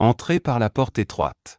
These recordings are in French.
Entrez par la porte étroite.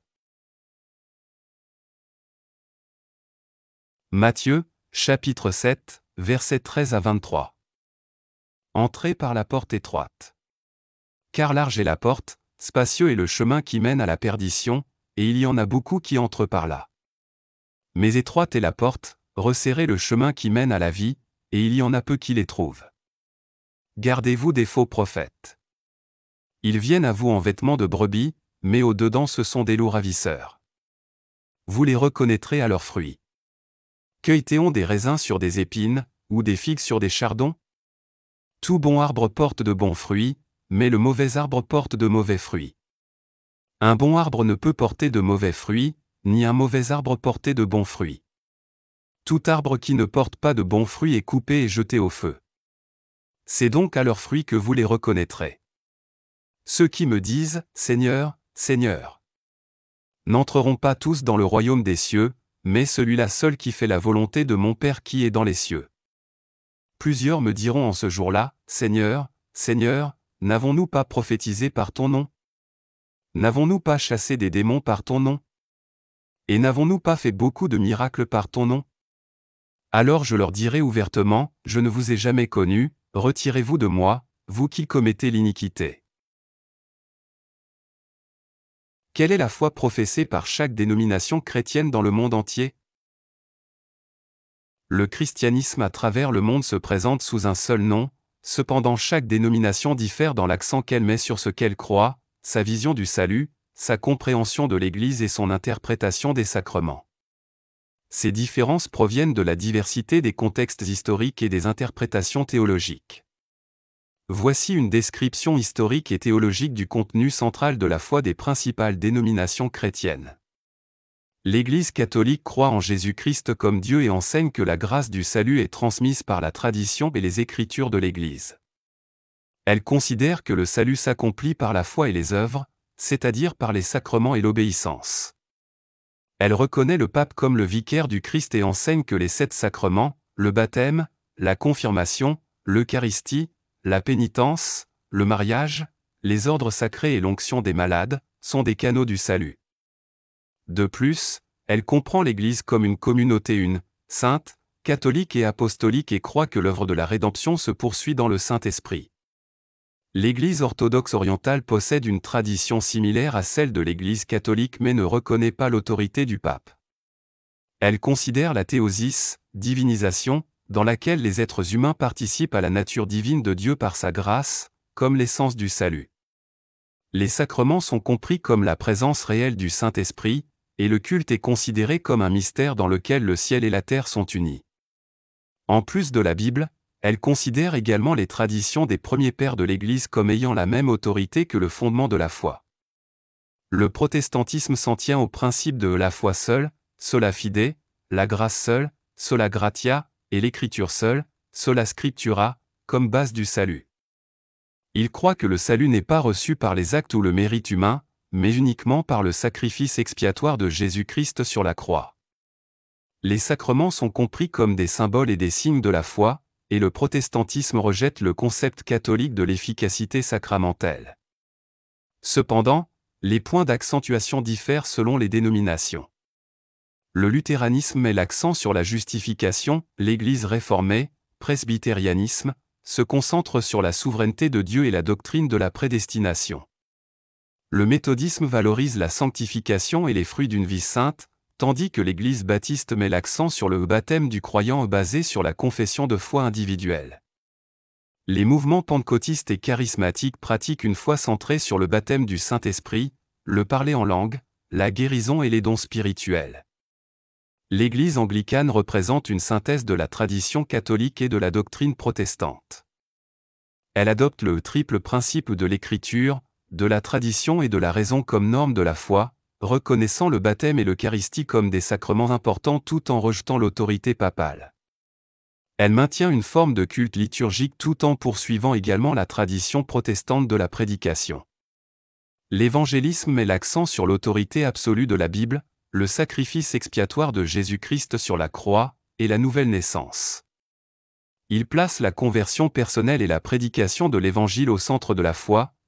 Matthieu, chapitre 7, versets 13 à 23. Entrez par la porte étroite. Car large est la porte, spacieux est le chemin qui mène à la perdition, et il y en a beaucoup qui entrent par là. Mais étroite est la porte, resserré le chemin qui mène à la vie, et il y en a peu qui les trouvent. Gardez-vous des faux prophètes. Ils viennent à vous en vêtements de brebis, mais au-dedans ce sont des loups ravisseurs. Vous les reconnaîtrez à leurs fruits. Cueille-t-on des raisins sur des épines, ou des figues sur des chardons? Tout bon arbre porte de bons fruits, mais le mauvais arbre porte de mauvais fruits. Un bon arbre ne peut porter de mauvais fruits, ni un mauvais arbre porter de bons fruits. Tout arbre qui ne porte pas de bons fruits est coupé et jeté au feu. C'est donc à leurs fruits que vous les reconnaîtrez. Ceux qui me disent « Seigneur, Seigneur » n'entreront pas tous dans le royaume des cieux, mais celui-là seul qui fait la volonté de mon Père qui est dans les cieux. Plusieurs me diront en ce jour-là, Seigneur, Seigneur, n'avons-nous pas prophétisé par ton nom? N'avons-nous pas chassé des démons par ton nom? Et n'avons-nous pas fait beaucoup de miracles par ton nom? Alors je leur dirai ouvertement, je ne vous ai jamais connus, retirez-vous de moi, vous qui commettez l'iniquité. Quelle est la foi professée par chaque dénomination chrétienne dans le monde entier? Le christianisme à travers le monde se présente sous un seul nom, cependant chaque dénomination diffère dans l'accent qu'elle met sur ce qu'elle croit, sa vision du salut, sa compréhension de l'Église et son interprétation des sacrements. Ces différences proviennent de la diversité des contextes historiques et des interprétations théologiques. Voici une description historique et théologique du contenu central de la foi des principales dénominations chrétiennes. L'Église catholique croit en Jésus-Christ comme Dieu et enseigne que la grâce du salut est transmise par la tradition et les Écritures de l'Église. Elle considère que le salut s'accomplit par la foi et les œuvres, c'est-à-dire par les sacrements et l'obéissance. Elle reconnaît le pape comme le vicaire du Christ et enseigne que les 7 sacrements, le baptême, la confirmation, l'Eucharistie, la pénitence, le mariage, les ordres sacrés et l'onction des malades, sont des canaux du salut. De plus, elle comprend l'Église comme une communauté sainte, catholique et apostolique et croit que l'œuvre de la rédemption se poursuit dans le Saint-Esprit. L'Église orthodoxe orientale possède une tradition similaire à celle de l'Église catholique mais ne reconnaît pas l'autorité du pape. Elle considère la théosis, divinisation, dans laquelle les êtres humains participent à la nature divine de Dieu par sa grâce, comme l'essence du salut. Les sacrements sont compris comme la présence réelle du Saint-Esprit, et le culte est considéré comme un mystère dans lequel le ciel et la terre sont unis. En plus de la Bible, elle considère également les traditions des premiers pères de l'Église comme ayant la même autorité que le fondement de la foi. Le protestantisme s'en tient au principe de la foi seule, sola fide, la grâce seule, sola gratia, et l'écriture seule, sola scriptura, comme base du salut. Il croit que le salut n'est pas reçu par les actes ou le mérite humain, mais uniquement par le sacrifice expiatoire de Jésus-Christ sur la croix. Les sacrements sont compris comme des symboles et des signes de la foi, et le protestantisme rejette le concept catholique de l'efficacité sacramentelle. Cependant, les points d'accentuation diffèrent selon les dénominations. Le luthéranisme met l'accent sur la justification, l'Église réformée, presbytérianisme, se concentre sur la souveraineté de Dieu et la doctrine de la prédestination. Le méthodisme valorise la sanctification et les fruits d'une vie sainte, tandis que l'Église baptiste met l'accent sur le baptême du croyant basé sur la confession de foi individuelle. Les mouvements pentecôtistes et charismatiques pratiquent une foi centrée sur le baptême du Saint-Esprit, le parler en langue, la guérison et les dons spirituels. L'Église anglicane représente une synthèse de la tradition catholique et de la doctrine protestante. Elle adopte le triple principe de l'Écriture, de la tradition et de la raison comme norme de la foi, reconnaissant le baptême et l'Eucharistie comme des sacrements importants tout en rejetant l'autorité papale. Elle maintient une forme de culte liturgique tout en poursuivant également la tradition protestante de la prédication. L'évangélisme met l'accent sur l'autorité absolue de la Bible, le sacrifice expiatoire de Jésus-Christ sur la croix, et la nouvelle naissance. Il place la conversion personnelle et la prédication de l'Évangile au centre de la foi,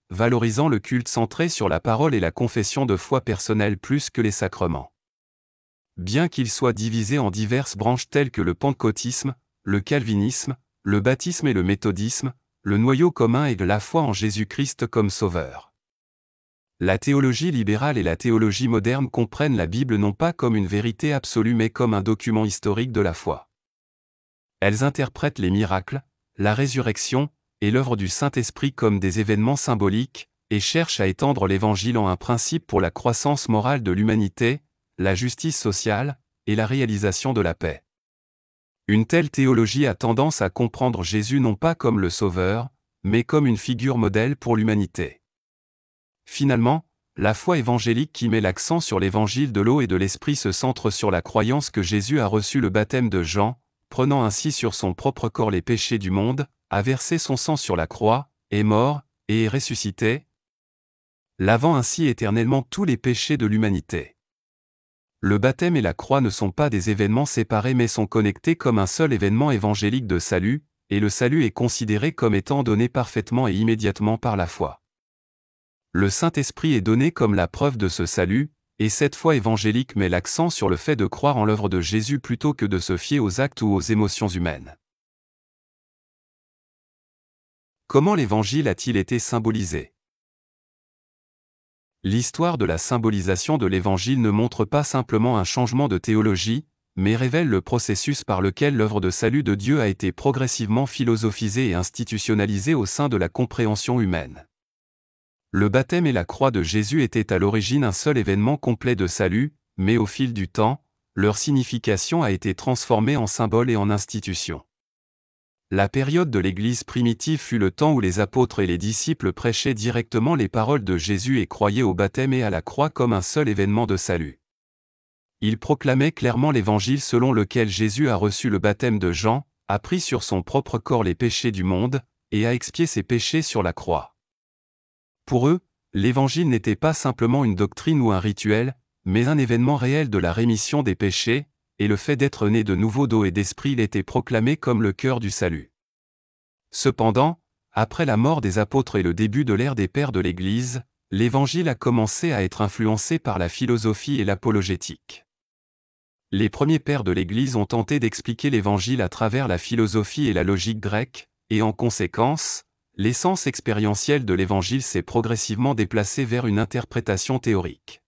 valorisant le culte centré sur la parole et la confession de foi personnelle plus que les sacrements. Bien qu'il soit divisé en diverses branches telles que le pentecôtisme, le calvinisme, le baptisme et le méthodisme, le noyau commun est de la foi en Jésus-Christ comme Sauveur. La théologie libérale et la théologie moderne comprennent la Bible non pas comme une vérité absolue mais comme un document historique de la foi. Elles interprètent les miracles, la résurrection, et l'œuvre du Saint-Esprit comme des événements symboliques, et cherchent à étendre l'Évangile en un principe pour la croissance morale de l'humanité, la justice sociale, et la réalisation de la paix. Une telle théologie a tendance à comprendre Jésus non pas comme le Sauveur, mais comme une figure modèle pour l'humanité. Finalement, la foi évangélique qui met l'accent sur l'évangile de l'eau et de l'esprit se centre sur la croyance que Jésus a reçu le baptême de Jean, prenant ainsi sur son propre corps les péchés du monde, a versé son sang sur la croix, est mort, et est ressuscité, lavant ainsi éternellement tous les péchés de l'humanité. Le baptême et la croix ne sont pas des événements séparés mais sont connectés comme un seul événement évangélique de salut, et le salut est considéré comme étant donné parfaitement et immédiatement par la foi. Le Saint-Esprit est donné comme la preuve de ce salut, et cette foi évangélique met l'accent sur le fait de croire en l'œuvre de Jésus plutôt que de se fier aux actes ou aux émotions humaines. Comment l'Évangile a-t-il été symbolisé ? L'histoire de la symbolisation de l'Évangile ne montre pas simplement un changement de théologie, mais révèle le processus par lequel l'œuvre de salut de Dieu a été progressivement philosophisée et institutionnalisée au sein de la compréhension humaine. Le baptême et la croix de Jésus étaient à l'origine un seul événement complet de salut, mais au fil du temps, leur signification a été transformée en symbole et en institution. La période de l'Église primitive fut le temps où les apôtres et les disciples prêchaient directement les paroles de Jésus et croyaient au baptême et à la croix comme un seul événement de salut. Ils proclamaient clairement l'Évangile selon lequel Jésus a reçu le baptême de Jean, a pris sur son propre corps les péchés du monde, et a expié ses péchés sur la croix. Pour eux, l'Évangile n'était pas simplement une doctrine ou un rituel, mais un événement réel de la rémission des péchés, et le fait d'être né de nouveau d'eau et d'esprit l'était proclamé comme le cœur du salut. Cependant, après la mort des apôtres et le début de l'ère des pères de l'Église, l'Évangile a commencé à être influencé par la philosophie et l'apologétique. Les premiers pères de l'Église ont tenté d'expliquer l'Évangile à travers la philosophie et la logique grecque, et en conséquence, l'essence expérientielle de l'Évangile s'est progressivement déplacée vers une interprétation théorique.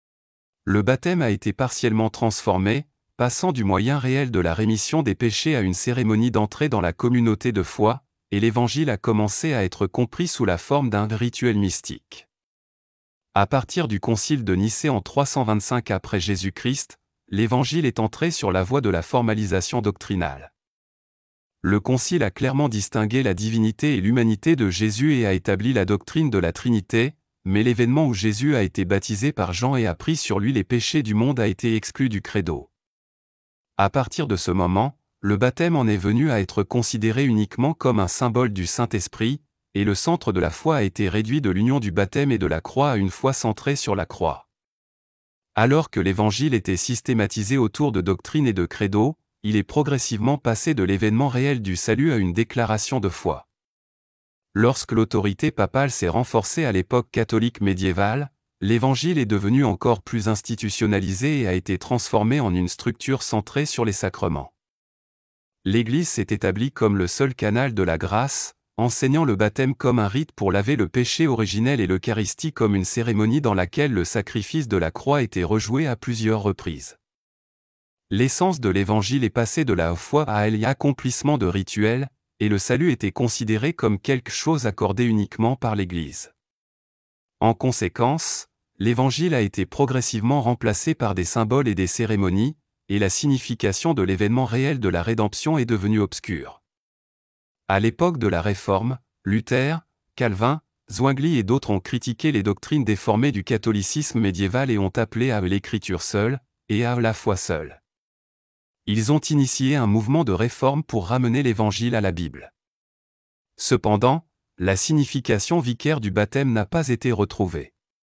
Le baptême a été partiellement transformé, passant du moyen réel de la rémission des péchés à une cérémonie d'entrée dans la communauté de foi, et l'Évangile a commencé à être compris sous la forme d'un rituel mystique. À partir du concile de Nicée en 325 après Jésus-Christ, l'Évangile est entré sur la voie de la formalisation doctrinale. Le concile a clairement distingué la divinité et l'humanité de Jésus et a établi la doctrine de la Trinité, mais l'événement où Jésus a été baptisé par Jean et a pris sur lui les péchés du monde a été exclu du credo. À partir de ce moment, le baptême en est venu à être considéré uniquement comme un symbole du Saint-Esprit, et le centre de la foi a été réduit de l'union du baptême et de la croix à une foi centrée sur la croix. Alors que l'Évangile était systématisé autour de doctrines et de credo, il est progressivement passé de l'événement réel du salut à une déclaration de foi. Lorsque l'autorité papale s'est renforcée à l'époque catholique médiévale, l'Évangile est devenu encore plus institutionnalisé et a été transformé en une structure centrée sur les sacrements. L'Église s'est établie comme le seul canal de la grâce, enseignant le baptême comme un rite pour laver le péché originel et l'Eucharistie comme une cérémonie dans laquelle le sacrifice de la croix était rejoué à plusieurs reprises. L'essence de l'Évangile est passée de la foi à l'accomplissement de rituels, et le salut était considéré comme quelque chose accordé uniquement par l'Église. En conséquence, l'Évangile a été progressivement remplacé par des symboles et des cérémonies, et la signification de l'événement réel de la rédemption est devenue obscure. À l'époque de la Réforme, Luther, Calvin, Zwingli et d'autres ont critiqué les doctrines déformées du catholicisme médiéval et ont appelé à l'Écriture seule, et à la foi seule. Ils ont initié un mouvement de réforme pour ramener l'Évangile à la Bible. Cependant, la signification vicaire du baptême n'a pas été retrouvée.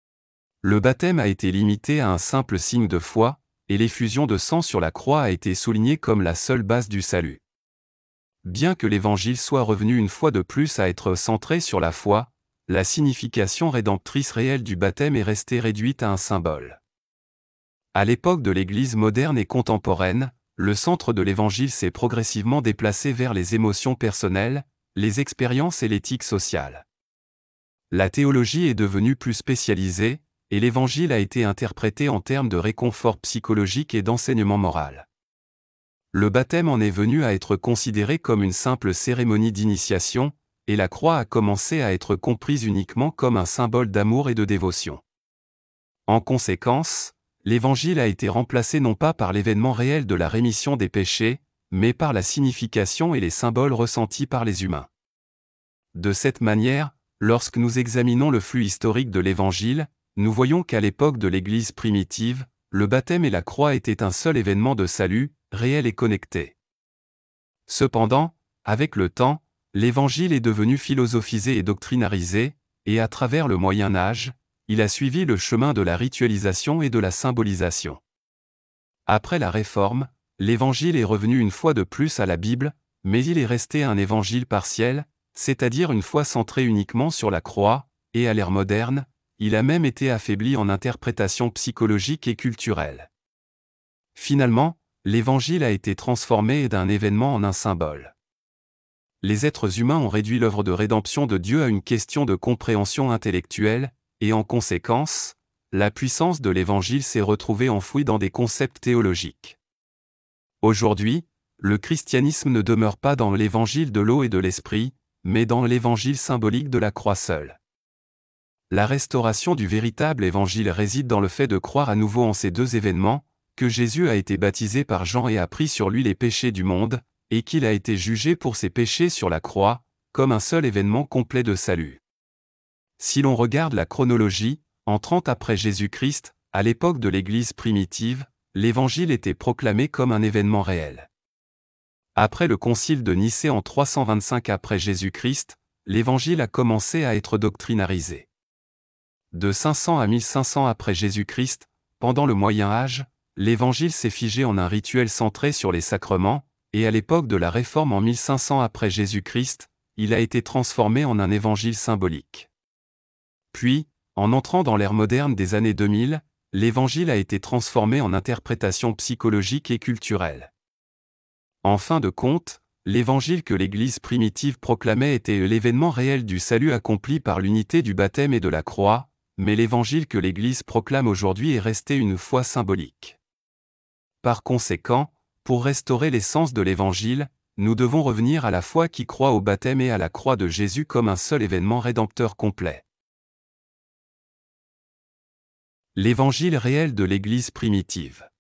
Le baptême a été limité à un simple signe de foi, et l'effusion de sang sur la croix a été soulignée comme la seule base du salut. Bien que l'Évangile soit revenu une fois de plus à être centré sur la foi, la signification rédemptrice réelle du baptême est restée réduite à un symbole. À l'époque de l'Église moderne et contemporaine, le centre de l'Évangile s'est progressivement déplacé vers les émotions personnelles, les expériences et l'éthique sociale. La théologie est devenue plus spécialisée, et l'Évangile a été interprété en termes de réconfort psychologique et d'enseignement moral. Le baptême en est venu à être considéré comme une simple cérémonie d'initiation, et la croix a commencé à être comprise uniquement comme un symbole d'amour et de dévotion. En conséquence, l'Évangile a été remplacé non pas par l'événement réel de la rémission des péchés, mais par la signification et les symboles ressentis par les humains. De cette manière, lorsque nous examinons le flux historique de l'Évangile, nous voyons qu'à l'époque de l'Église primitive, le baptême et la croix étaient un seul événement de salut, réel et connecté. Cependant, avec le temps, l'Évangile est devenu philosophisé et doctrinarisé, et à travers le Moyen Âge, il a suivi le chemin de la ritualisation et de la symbolisation. Après la Réforme, l'Évangile est revenu une fois de plus à la Bible, mais il est resté un évangile partiel, c'est-à-dire une foi centrée uniquement sur la croix, et à l'ère moderne, il a même été affaibli en interprétation psychologique et culturelle. Finalement, l'Évangile a été transformé d'un événement en un symbole. Les êtres humains ont réduit l'œuvre de rédemption de Dieu à une question de compréhension intellectuelle, et en conséquence, la puissance de l'Évangile s'est retrouvée enfouie dans des concepts théologiques. Aujourd'hui, le christianisme ne demeure pas dans l'Évangile de l'eau et de l'Esprit, mais dans l'Évangile symbolique de la croix seule. La restauration du véritable Évangile réside dans le fait de croire à nouveau en ces deux événements, que Jésus a été baptisé par Jean et a pris sur lui les péchés du monde, et qu'il a été jugé pour ses péchés sur la croix, comme un seul événement complet de salut. Si l'on regarde la chronologie, en 30 après Jésus-Christ, à l'époque de l'Église primitive, l'Évangile était proclamé comme un événement réel. Après le concile de Nicée en 325 après Jésus-Christ, l'Évangile a commencé à être doctrinarisé. De 500 à 1500 après Jésus-Christ, pendant le Moyen Âge, l'Évangile s'est figé en un rituel centré sur les sacrements, et à l'époque de la Réforme en 1500 après Jésus-Christ, il a été transformé en un évangile symbolique. Puis, en entrant dans l'ère moderne des années 2000, l'Évangile a été transformé en interprétation psychologique et culturelle. En fin de compte, l'Évangile que l'Église primitive proclamait était l'événement réel du salut accompli par l'unité du baptême et de la croix, mais l'Évangile que l'Église proclame aujourd'hui est resté une foi symbolique. Par conséquent, pour restaurer l'essence de l'Évangile, nous devons revenir à la foi qui croit au baptême et à la croix de Jésus comme un seul événement rédempteur complet. L'Évangile réel de l'Église primitive.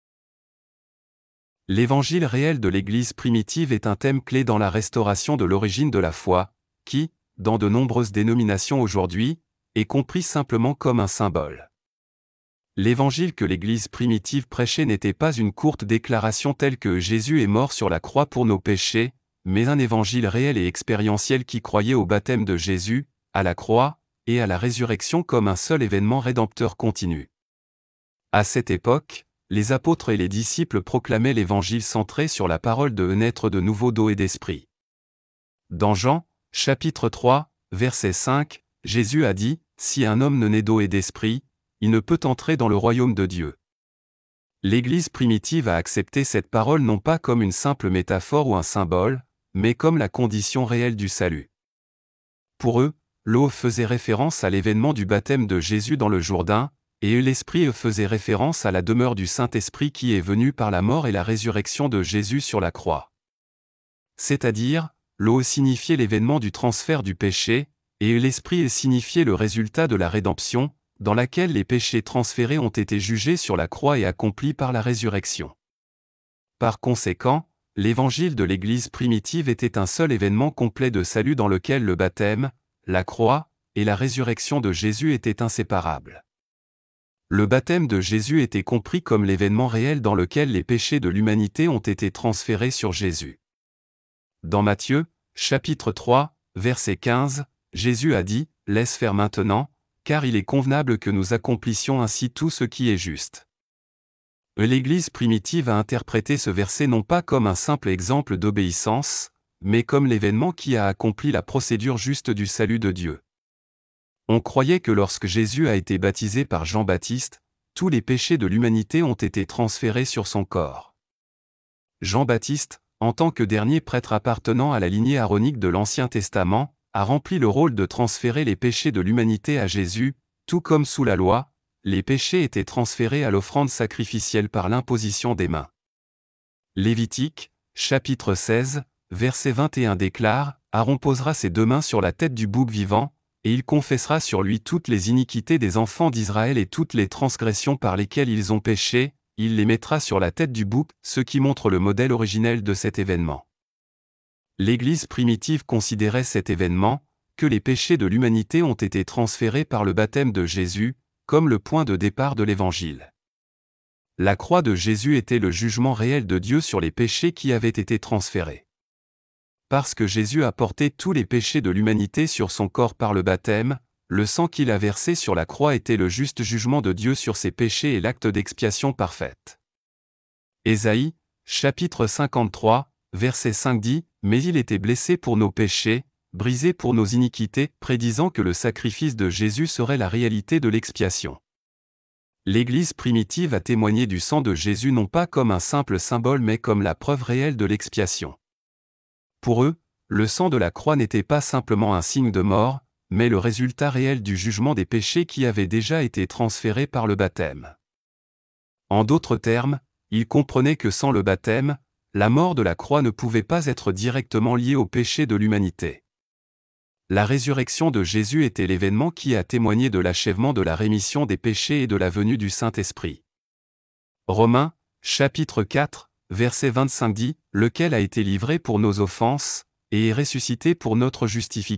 L'Évangile réel de l'Église primitive est un thème clé dans la restauration de l'origine de la foi, qui, dans de nombreuses dénominations aujourd'hui, est compris simplement comme un symbole. L'Évangile que l'Église primitive prêchait n'était pas une courte déclaration telle que Jésus est mort sur la croix pour nos péchés, mais un évangile réel et expérientiel qui croyait au baptême de Jésus, à la croix, et à la résurrection comme un seul événement rédempteur continu. À cette époque, les apôtres et les disciples proclamaient l'Évangile centré sur la parole de naître de nouveau d'eau et d'esprit. Dans Jean, chapitre 3, verset 5, Jésus a dit, « Si un homme ne naît d'eau et d'esprit, il ne peut entrer dans le royaume de Dieu. » L'Église primitive a accepté cette parole non pas comme une simple métaphore ou un symbole, mais comme la condition réelle du salut. Pour eux, l'eau faisait référence à l'événement du baptême de Jésus dans le Jourdain, et l'Esprit faisait référence à la demeure du Saint-Esprit qui est venu par la mort et la résurrection de Jésus sur la croix. C'est-à-dire, l'eau signifiait l'événement du transfert du péché, et l'Esprit signifiait le résultat de la rédemption, dans laquelle les péchés transférés ont été jugés sur la croix et accomplis par la résurrection. Par conséquent, l'évangile de l'Église primitive était un seul événement complet de salut dans lequel le baptême, la croix, et la résurrection de Jésus étaient inséparables. Le baptême de Jésus était compris comme l'événement réel dans lequel les péchés de l'humanité ont été transférés sur Jésus. Dans Matthieu, chapitre 3, verset 15, Jésus a dit, « Laisse faire maintenant, car il est convenable que nous accomplissions ainsi tout ce qui est juste. » L'Église primitive a interprété ce verset non pas comme un simple exemple d'obéissance, mais comme l'événement qui a accompli la procédure juste du salut de Dieu. On croyait que lorsque Jésus a été baptisé par Jean-Baptiste, tous les péchés de l'humanité ont été transférés sur son corps. Jean-Baptiste, en tant que dernier prêtre appartenant à la lignée aaronique de l'Ancien Testament, a rempli le rôle de transférer les péchés de l'humanité à Jésus, tout comme sous la loi, les péchés étaient transférés à l'offrande sacrificielle par l'imposition des mains. Lévitique, chapitre 16, verset 21 déclare, « Aaron posera ses 2 mains sur la tête du bouc vivant, et il confessera sur lui toutes les iniquités des enfants d'Israël et toutes les transgressions par lesquelles ils ont péché, il les mettra sur la tête du bouc », ce qui montre le modèle originel de cet événement. L'Église primitive considérait cet événement, que les péchés de l'humanité ont été transférés par le baptême de Jésus, comme le point de départ de l'Évangile. La croix de Jésus était le jugement réel de Dieu sur les péchés qui avaient été transférés. Parce que Jésus a porté tous les péchés de l'humanité sur son corps par le baptême, le sang qu'il a versé sur la croix était le juste jugement de Dieu sur ses péchés et l'acte d'expiation parfaite. Ésaïe, chapitre 53, verset 5 dit, « Mais il était blessé pour nos péchés, brisé pour nos iniquités », prédisant que le sacrifice de Jésus serait la réalité de l'expiation. L'Église primitive a témoigné du sang de Jésus non pas comme un simple symbole mais comme la preuve réelle de l'expiation. Pour eux, le sang de la croix n'était pas simplement un signe de mort, mais le résultat réel du jugement des péchés qui avait déjà été transféré par le baptême. En d'autres termes, ils comprenaient que sans le baptême, la mort de la croix ne pouvait pas être directement liée au péché de l'humanité. La résurrection de Jésus était l'événement qui a témoigné de l'achèvement de la rémission des péchés et de la venue du Saint-Esprit. Romains, chapitre 4, verset 25 dit, « Lequel a été livré pour nos offenses, et est ressuscité pour notre justification. »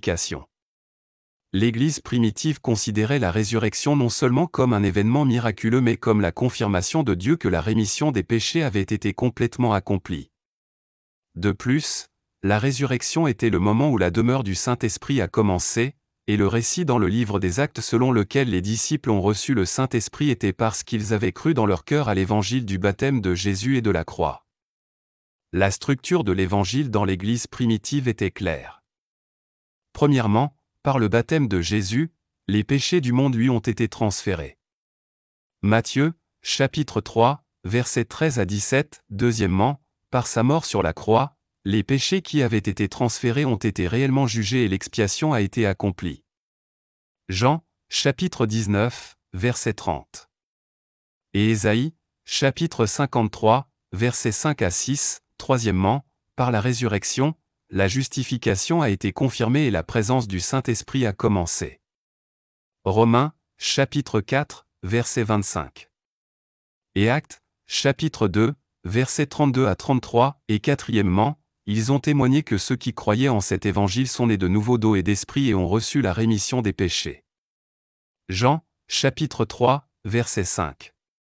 L'Église primitive considérait la résurrection non seulement comme un événement miraculeux mais comme la confirmation de Dieu que la rémission des péchés avait été complètement accomplie. De plus, la résurrection était le moment où la demeure du Saint-Esprit a commencé, et le récit dans le livre des Actes selon lequel les disciples ont reçu le Saint-Esprit était parce qu'ils avaient cru dans leur cœur à l'évangile du baptême de Jésus et de la croix. La structure de l'évangile dans l'Église primitive était claire. Premièrement, par le baptême de Jésus, les péchés du monde lui ont été transférés. Matthieu, chapitre 3, versets 13 à 17. Deuxièmement, par sa mort sur la croix, les péchés qui avaient été transférés ont été réellement jugés et l'expiation a été accomplie. Jean, chapitre 19, verset 30. Et Ésaïe, chapitre 53, versets 5 à 6. Troisièmement, par la résurrection, la justification a été confirmée et la présence du Saint-Esprit a commencé. Romains, chapitre 4, verset 25. Et Actes, chapitre 2, versets 32 à 33, et quatrièmement, ils ont témoigné que ceux qui croyaient en cet évangile sont nés de nouveau d'eau et d'esprit et ont reçu la rémission des péchés. Jean, chapitre 3, verset 5.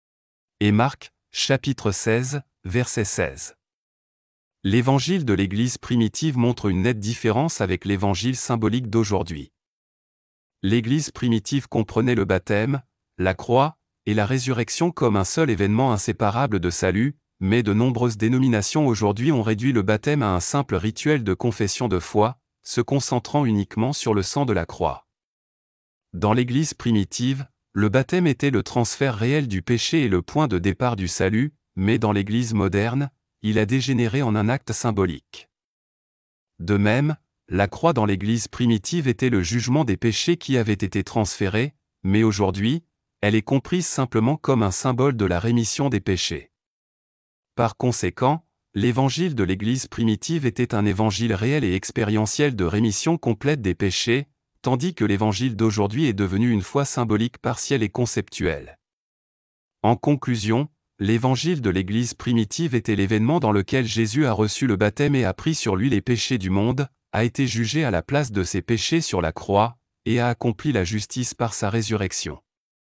Et Marc, chapitre 16, verset 16. L'évangile de l'Église primitive montre une nette différence avec l'évangile symbolique d'aujourd'hui. L'Église primitive comprenait le baptême, la croix, et la résurrection comme un seul événement inséparable de salut, mais de nombreuses dénominations aujourd'hui ont réduit le baptême à un simple rituel de confession de foi, se concentrant uniquement sur le sang de la croix. Dans l'Église primitive, le baptême était le transfert réel du péché et le point de départ du salut, mais dans l'Église moderne, il a dégénéré en un acte symbolique. De même, la croix dans l'Église primitive était le jugement des péchés qui avaient été transférés, mais aujourd'hui, elle est comprise simplement comme un symbole de la rémission des péchés. Par conséquent, l'évangile de l'Église primitive était un évangile réel et expérientiel de rémission complète des péchés, tandis que l'évangile d'aujourd'hui est devenu une foi symbolique partielle et conceptuelle. En conclusion, l'évangile de l'Église primitive était l'événement dans lequel Jésus a reçu le baptême et a pris sur lui les péchés du monde, a été jugé à la place de ses péchés sur la croix, et a accompli la justice par sa résurrection.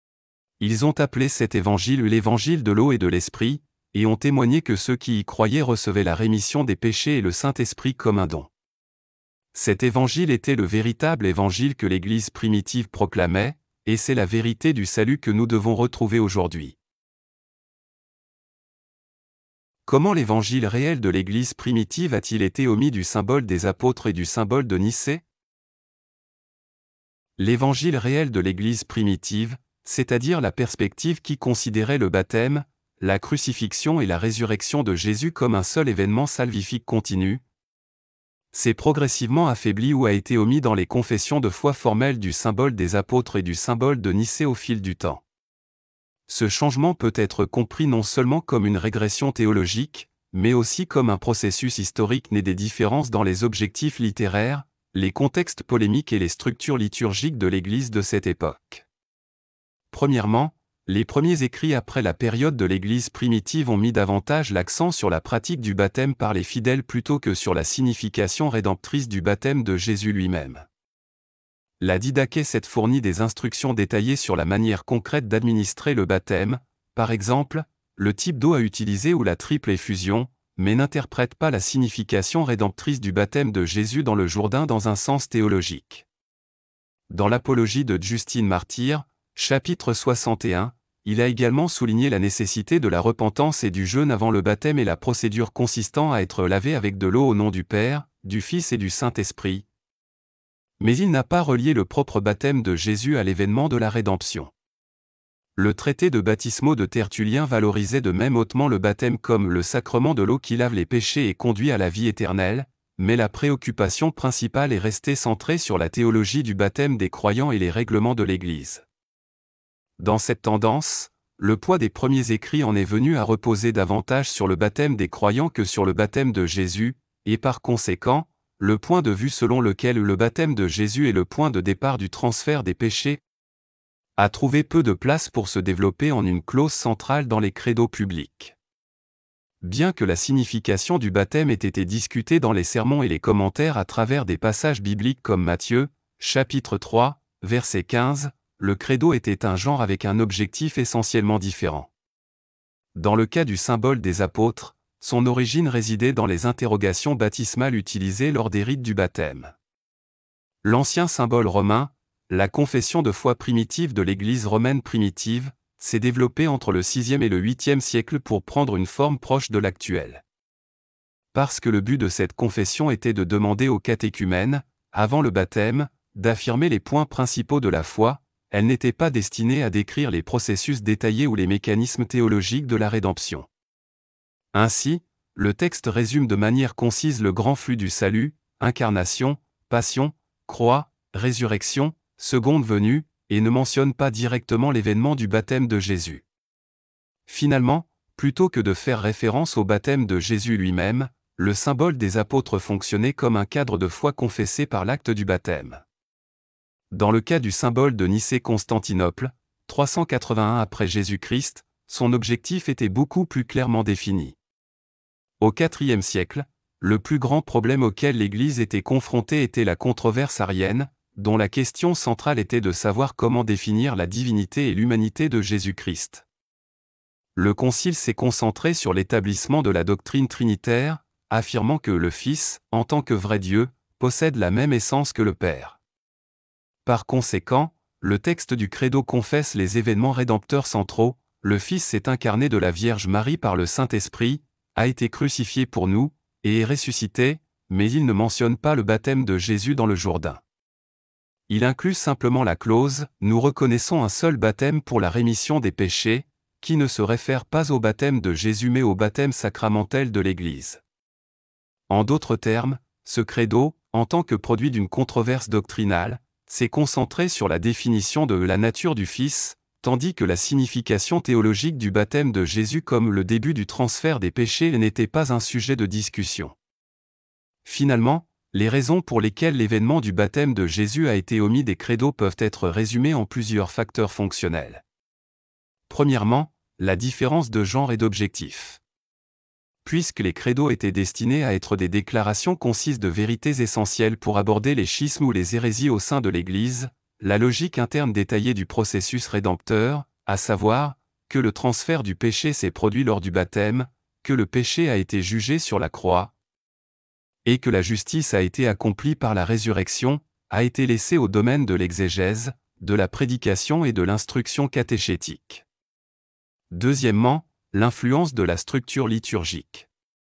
Ils ont appelé cet évangile l'évangile de l'eau et de l'esprit, et ont témoigné que ceux qui y croyaient recevaient la rémission des péchés et le Saint-Esprit comme un don. Cet évangile était le véritable évangile que l'Église primitive proclamait, et c'est la vérité du salut que nous devons retrouver aujourd'hui. Comment l'évangile réel de l'Église primitive a-t-il été omis du symbole des apôtres et du symbole de Nicée ? l'évangile réel de l'Église primitive, c'est-à-dire la perspective qui considérait le baptême, la crucifixion et la résurrection de Jésus comme un seul événement salvifique continu, s'est progressivement affaibli ou a été omis dans les confessions de foi formelles du symbole des apôtres et du symbole de Nicée au fil du temps. Ce changement peut être compris non seulement comme une régression théologique, mais aussi comme un processus historique né des différences dans les objectifs littéraires, les contextes polémiques et les structures liturgiques de l'Église de cette époque. Premièrement, les premiers écrits après la période de l'Église primitive ont mis davantage l'accent sur la pratique du baptême par les fidèles plutôt que sur la signification rédemptrice du baptême de Jésus lui-même. La Didaché 7 fournit des instructions détaillées sur la manière concrète d'administrer le baptême, par exemple, le type d'eau à utiliser ou la triple effusion, mais n'interprète pas la signification rédemptrice du baptême de Jésus dans le Jourdain dans un sens théologique. Dans l'Apologie de Justine Martyr, chapitre 61, il a également souligné la nécessité de la repentance et du jeûne avant le baptême et la procédure consistant à être lavé avec de l'eau au nom du Père, du Fils et du Saint-Esprit. Mais il n'a pas relié le propre baptême de Jésus à l'événement de la rédemption. Le traité de baptismaux de Tertullien valorisait de même hautement le baptême comme le sacrement de l'eau qui lave les péchés et conduit à la vie éternelle, mais la préoccupation principale est restée centrée sur la théologie du baptême des croyants et les règlements de l'Église. Dans cette tendance, le poids des premiers écrits en est venu à reposer davantage sur le baptême des croyants que sur le baptême de Jésus, et par conséquent, le point de vue selon lequel le baptême de Jésus est le point de départ du transfert des péchés a trouvé peu de place pour se développer en une clause centrale dans les credos publics. Bien que la signification du baptême ait été discutée dans les sermons et les commentaires à travers des passages bibliques comme Matthieu, chapitre 3, verset 15, le credo était un genre avec un objectif essentiellement différent. Dans le cas du symbole des apôtres, son origine résidait dans les interrogations baptismales utilisées lors des rites du baptême. L'ancien symbole romain, la confession de foi primitive de l'Église romaine primitive, s'est développée entre le VIe et le VIIIe siècle pour prendre une forme proche de l'actuelle. Parce que le but de cette confession était de demander aux catéchumènes, avant le baptême, d'affirmer les points principaux de la foi, elle n'était pas destinée à décrire les processus détaillés ou les mécanismes théologiques de la rédemption. Ainsi, le texte résume de manière concise le grand flux du salut, incarnation, passion, croix, résurrection, seconde venue, et ne mentionne pas directement l'événement du baptême de Jésus. Finalement, plutôt que de faire référence au baptême de Jésus lui-même, le symbole des apôtres fonctionnait comme un cadre de foi confessé par l'acte du baptême. Dans le cas du symbole de Nicée-Constantinople, 381 après Jésus-Christ, son objectif était beaucoup plus clairement défini. Au IVe siècle, le plus grand problème auquel l'Église était confrontée était la controverse arienne, dont la question centrale était de savoir comment définir la divinité et l'humanité de Jésus-Christ. Le Concile s'est concentré sur l'établissement de la doctrine trinitaire, affirmant que le Fils, en tant que vrai Dieu, possède la même essence que le Père. Par conséquent, le texte du Credo confesse les événements rédempteurs centraux, le Fils s'est incarné de la Vierge Marie par le Saint-Esprit, a été crucifié pour nous, et est ressuscité, mais il ne mentionne pas le baptême de Jésus dans le Jourdain. Il inclut simplement la clause « Nous reconnaissons un seul baptême pour la rémission des péchés », qui ne se réfère pas au baptême de Jésus mais au baptême sacramentel de l'Église. En d'autres termes, ce credo, en tant que produit d'une controverse doctrinale, s'est concentré sur la définition de la nature du Fils, tandis que la signification théologique du baptême de Jésus comme le début du transfert des péchés n'était pas un sujet de discussion. Finalement, les raisons pour lesquelles l'événement du baptême de Jésus a été omis des credos peuvent être résumées en plusieurs facteurs fonctionnels. Premièrement, la différence de genre et d'objectif. Puisque les credos étaient destinés à être des déclarations concises de vérités essentielles pour aborder les schismes ou les hérésies au sein de l'Église, la logique interne détaillée du processus rédempteur, à savoir, que le transfert du péché s'est produit lors du baptême, que le péché a été jugé sur la croix, et que la justice a été accomplie par la résurrection, a été laissée au domaine de l'exégèse, de la prédication et de l'instruction catéchétique. Deuxièmement, l'influence de la structure liturgique.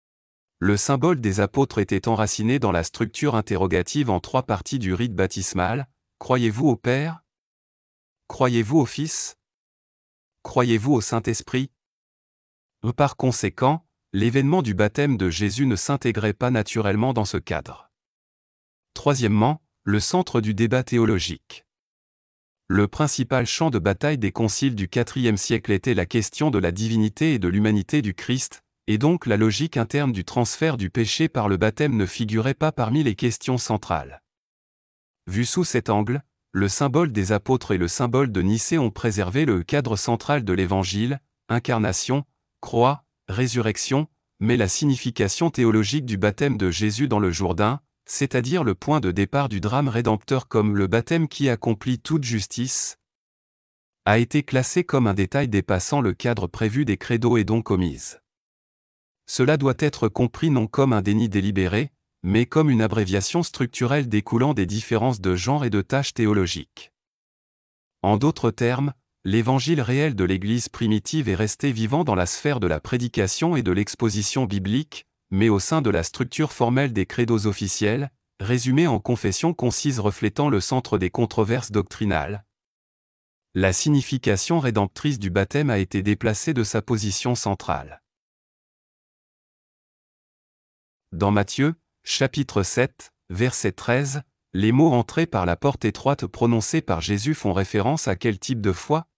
Le symbole des apôtres était enraciné dans la structure interrogative en trois parties du rite baptismal, Croyez-vous au Père? Croyez-vous au Fils? Croyez-vous au Saint-Esprit? Par conséquent, l'événement du baptême de Jésus ne s'intégrait pas naturellement dans ce cadre. Troisièmement, le centre du débat théologique. Le principal champ de bataille des conciles du IVe siècle était la question de la divinité et de l'humanité du Christ, et donc la logique interne du transfert du péché par le baptême ne figurait pas parmi les questions centrales. Vu sous cet angle, le symbole des apôtres et le symbole de Nicée ont préservé le cadre central de l'Évangile, incarnation, croix, résurrection, mais la signification théologique du baptême de Jésus dans le Jourdain, c'est-à-dire le point de départ du drame rédempteur comme le baptême qui accomplit toute justice, a été classé comme un détail dépassant le cadre prévu des credos et donc omise. Cela doit être compris non comme un déni délibéré, mais comme une abréviation structurelle découlant des différences de genre et de tâches théologiques. En d'autres termes, l'évangile réel de l'Église primitive est resté vivant dans la sphère de la prédication et de l'exposition biblique, mais au sein de la structure formelle des credos officiels, résumée en confessions concises reflétant le centre des controverses doctrinales. La signification rédemptrice du baptême a été déplacée de sa position centrale. Dans Matthieu, chapitre 7, verset 13, les mots « entrer par la porte étroite » prononcés par Jésus font référence à quel type de foi?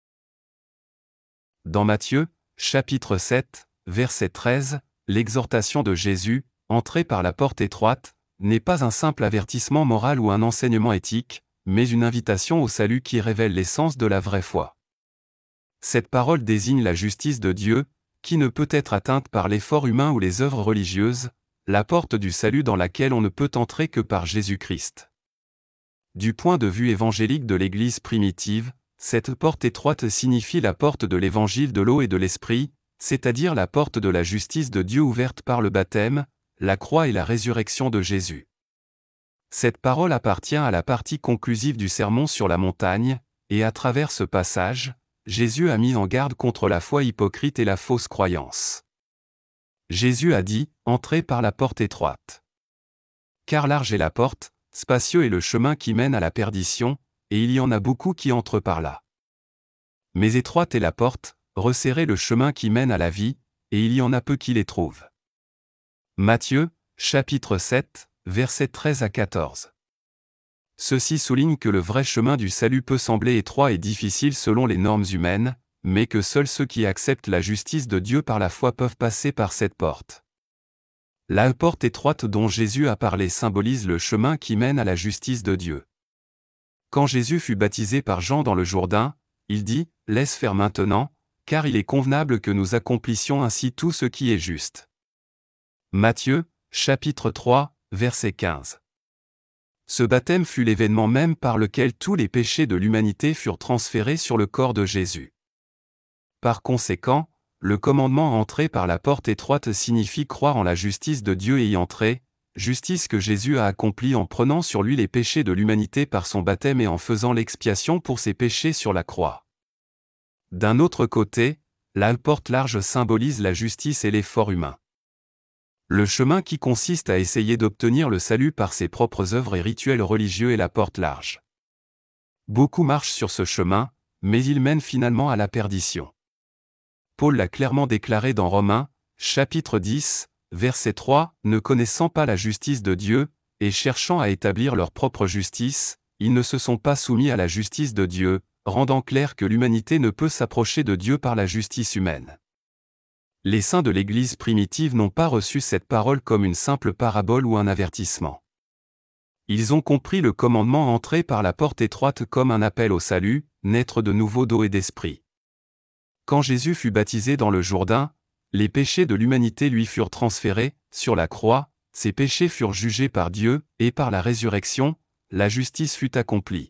Dans Matthieu, chapitre 7, verset 13, l'exhortation de Jésus, « entrer par la porte étroite », n'est pas un simple avertissement moral ou un enseignement éthique, mais une invitation au salut qui révèle l'essence de la vraie foi. Cette parole désigne la justice de Dieu, qui ne peut être atteinte par l'effort humain ou les œuvres religieuses, la porte du salut dans laquelle on ne peut entrer que par Jésus-Christ. Du point de vue évangélique de l'Église primitive, cette porte étroite signifie la porte de l'évangile de l'eau et de l'esprit, c'est-à-dire la porte de la justice de Dieu ouverte par le baptême, la croix et la résurrection de Jésus. Cette parole appartient à la partie conclusive du sermon sur la montagne, et à travers ce passage, Jésus a mis en garde contre la foi hypocrite et la fausse croyance. Jésus a dit « Entrez par la porte étroite ». Car large est la porte, spacieux est le chemin qui mène à la perdition, et il y en a beaucoup qui entrent par là. Mais étroite est la porte, resserré le chemin qui mène à la vie, et il y en a peu qui les trouvent. Matthieu, chapitre 7, versets 13 à 14. Ceci souligne que le vrai chemin du salut peut sembler étroit et difficile selon les normes humaines, mais que seuls ceux qui acceptent la justice de Dieu par la foi peuvent passer par cette porte. La porte étroite dont Jésus a parlé symbolise le chemin qui mène à la justice de Dieu. Quand Jésus fut baptisé par Jean dans le Jourdain, il dit « Laisse faire maintenant, car il est convenable que nous accomplissions ainsi tout ce qui est juste. » Matthieu, chapitre 3, verset 15. Ce baptême fut l'événement même par lequel tous les péchés de l'humanité furent transférés sur le corps de Jésus. Par conséquent, le commandement « entrer par la porte étroite » signifie croire en la justice de Dieu et y entrer, justice que Jésus a accomplie en prenant sur lui les péchés de l'humanité par son baptême et en faisant l'expiation pour ses péchés sur la croix. D'un autre côté, la porte large symbolise la justice et l'effort humain. Le chemin qui consiste à essayer d'obtenir le salut par ses propres œuvres et rituels religieux est la porte large. Beaucoup marchent sur ce chemin, mais il mène finalement à la perdition. Paul l'a clairement déclaré dans Romains, chapitre 10, verset 3, « Ne connaissant pas la justice de Dieu, et cherchant à établir leur propre justice, ils ne se sont pas soumis à la justice de Dieu, rendant clair que l'humanité ne peut s'approcher de Dieu par la justice humaine. » Les saints de l'Église primitive n'ont pas reçu cette parole comme une simple parabole ou un avertissement. Ils ont compris le commandement « entrer par la porte étroite » comme un appel au salut, naître de nouveau d'eau et d'esprit. Quand Jésus fut baptisé dans le Jourdain, les péchés de l'humanité lui furent transférés, sur la croix, ses péchés furent jugés par Dieu, et par la résurrection, la justice fut accomplie.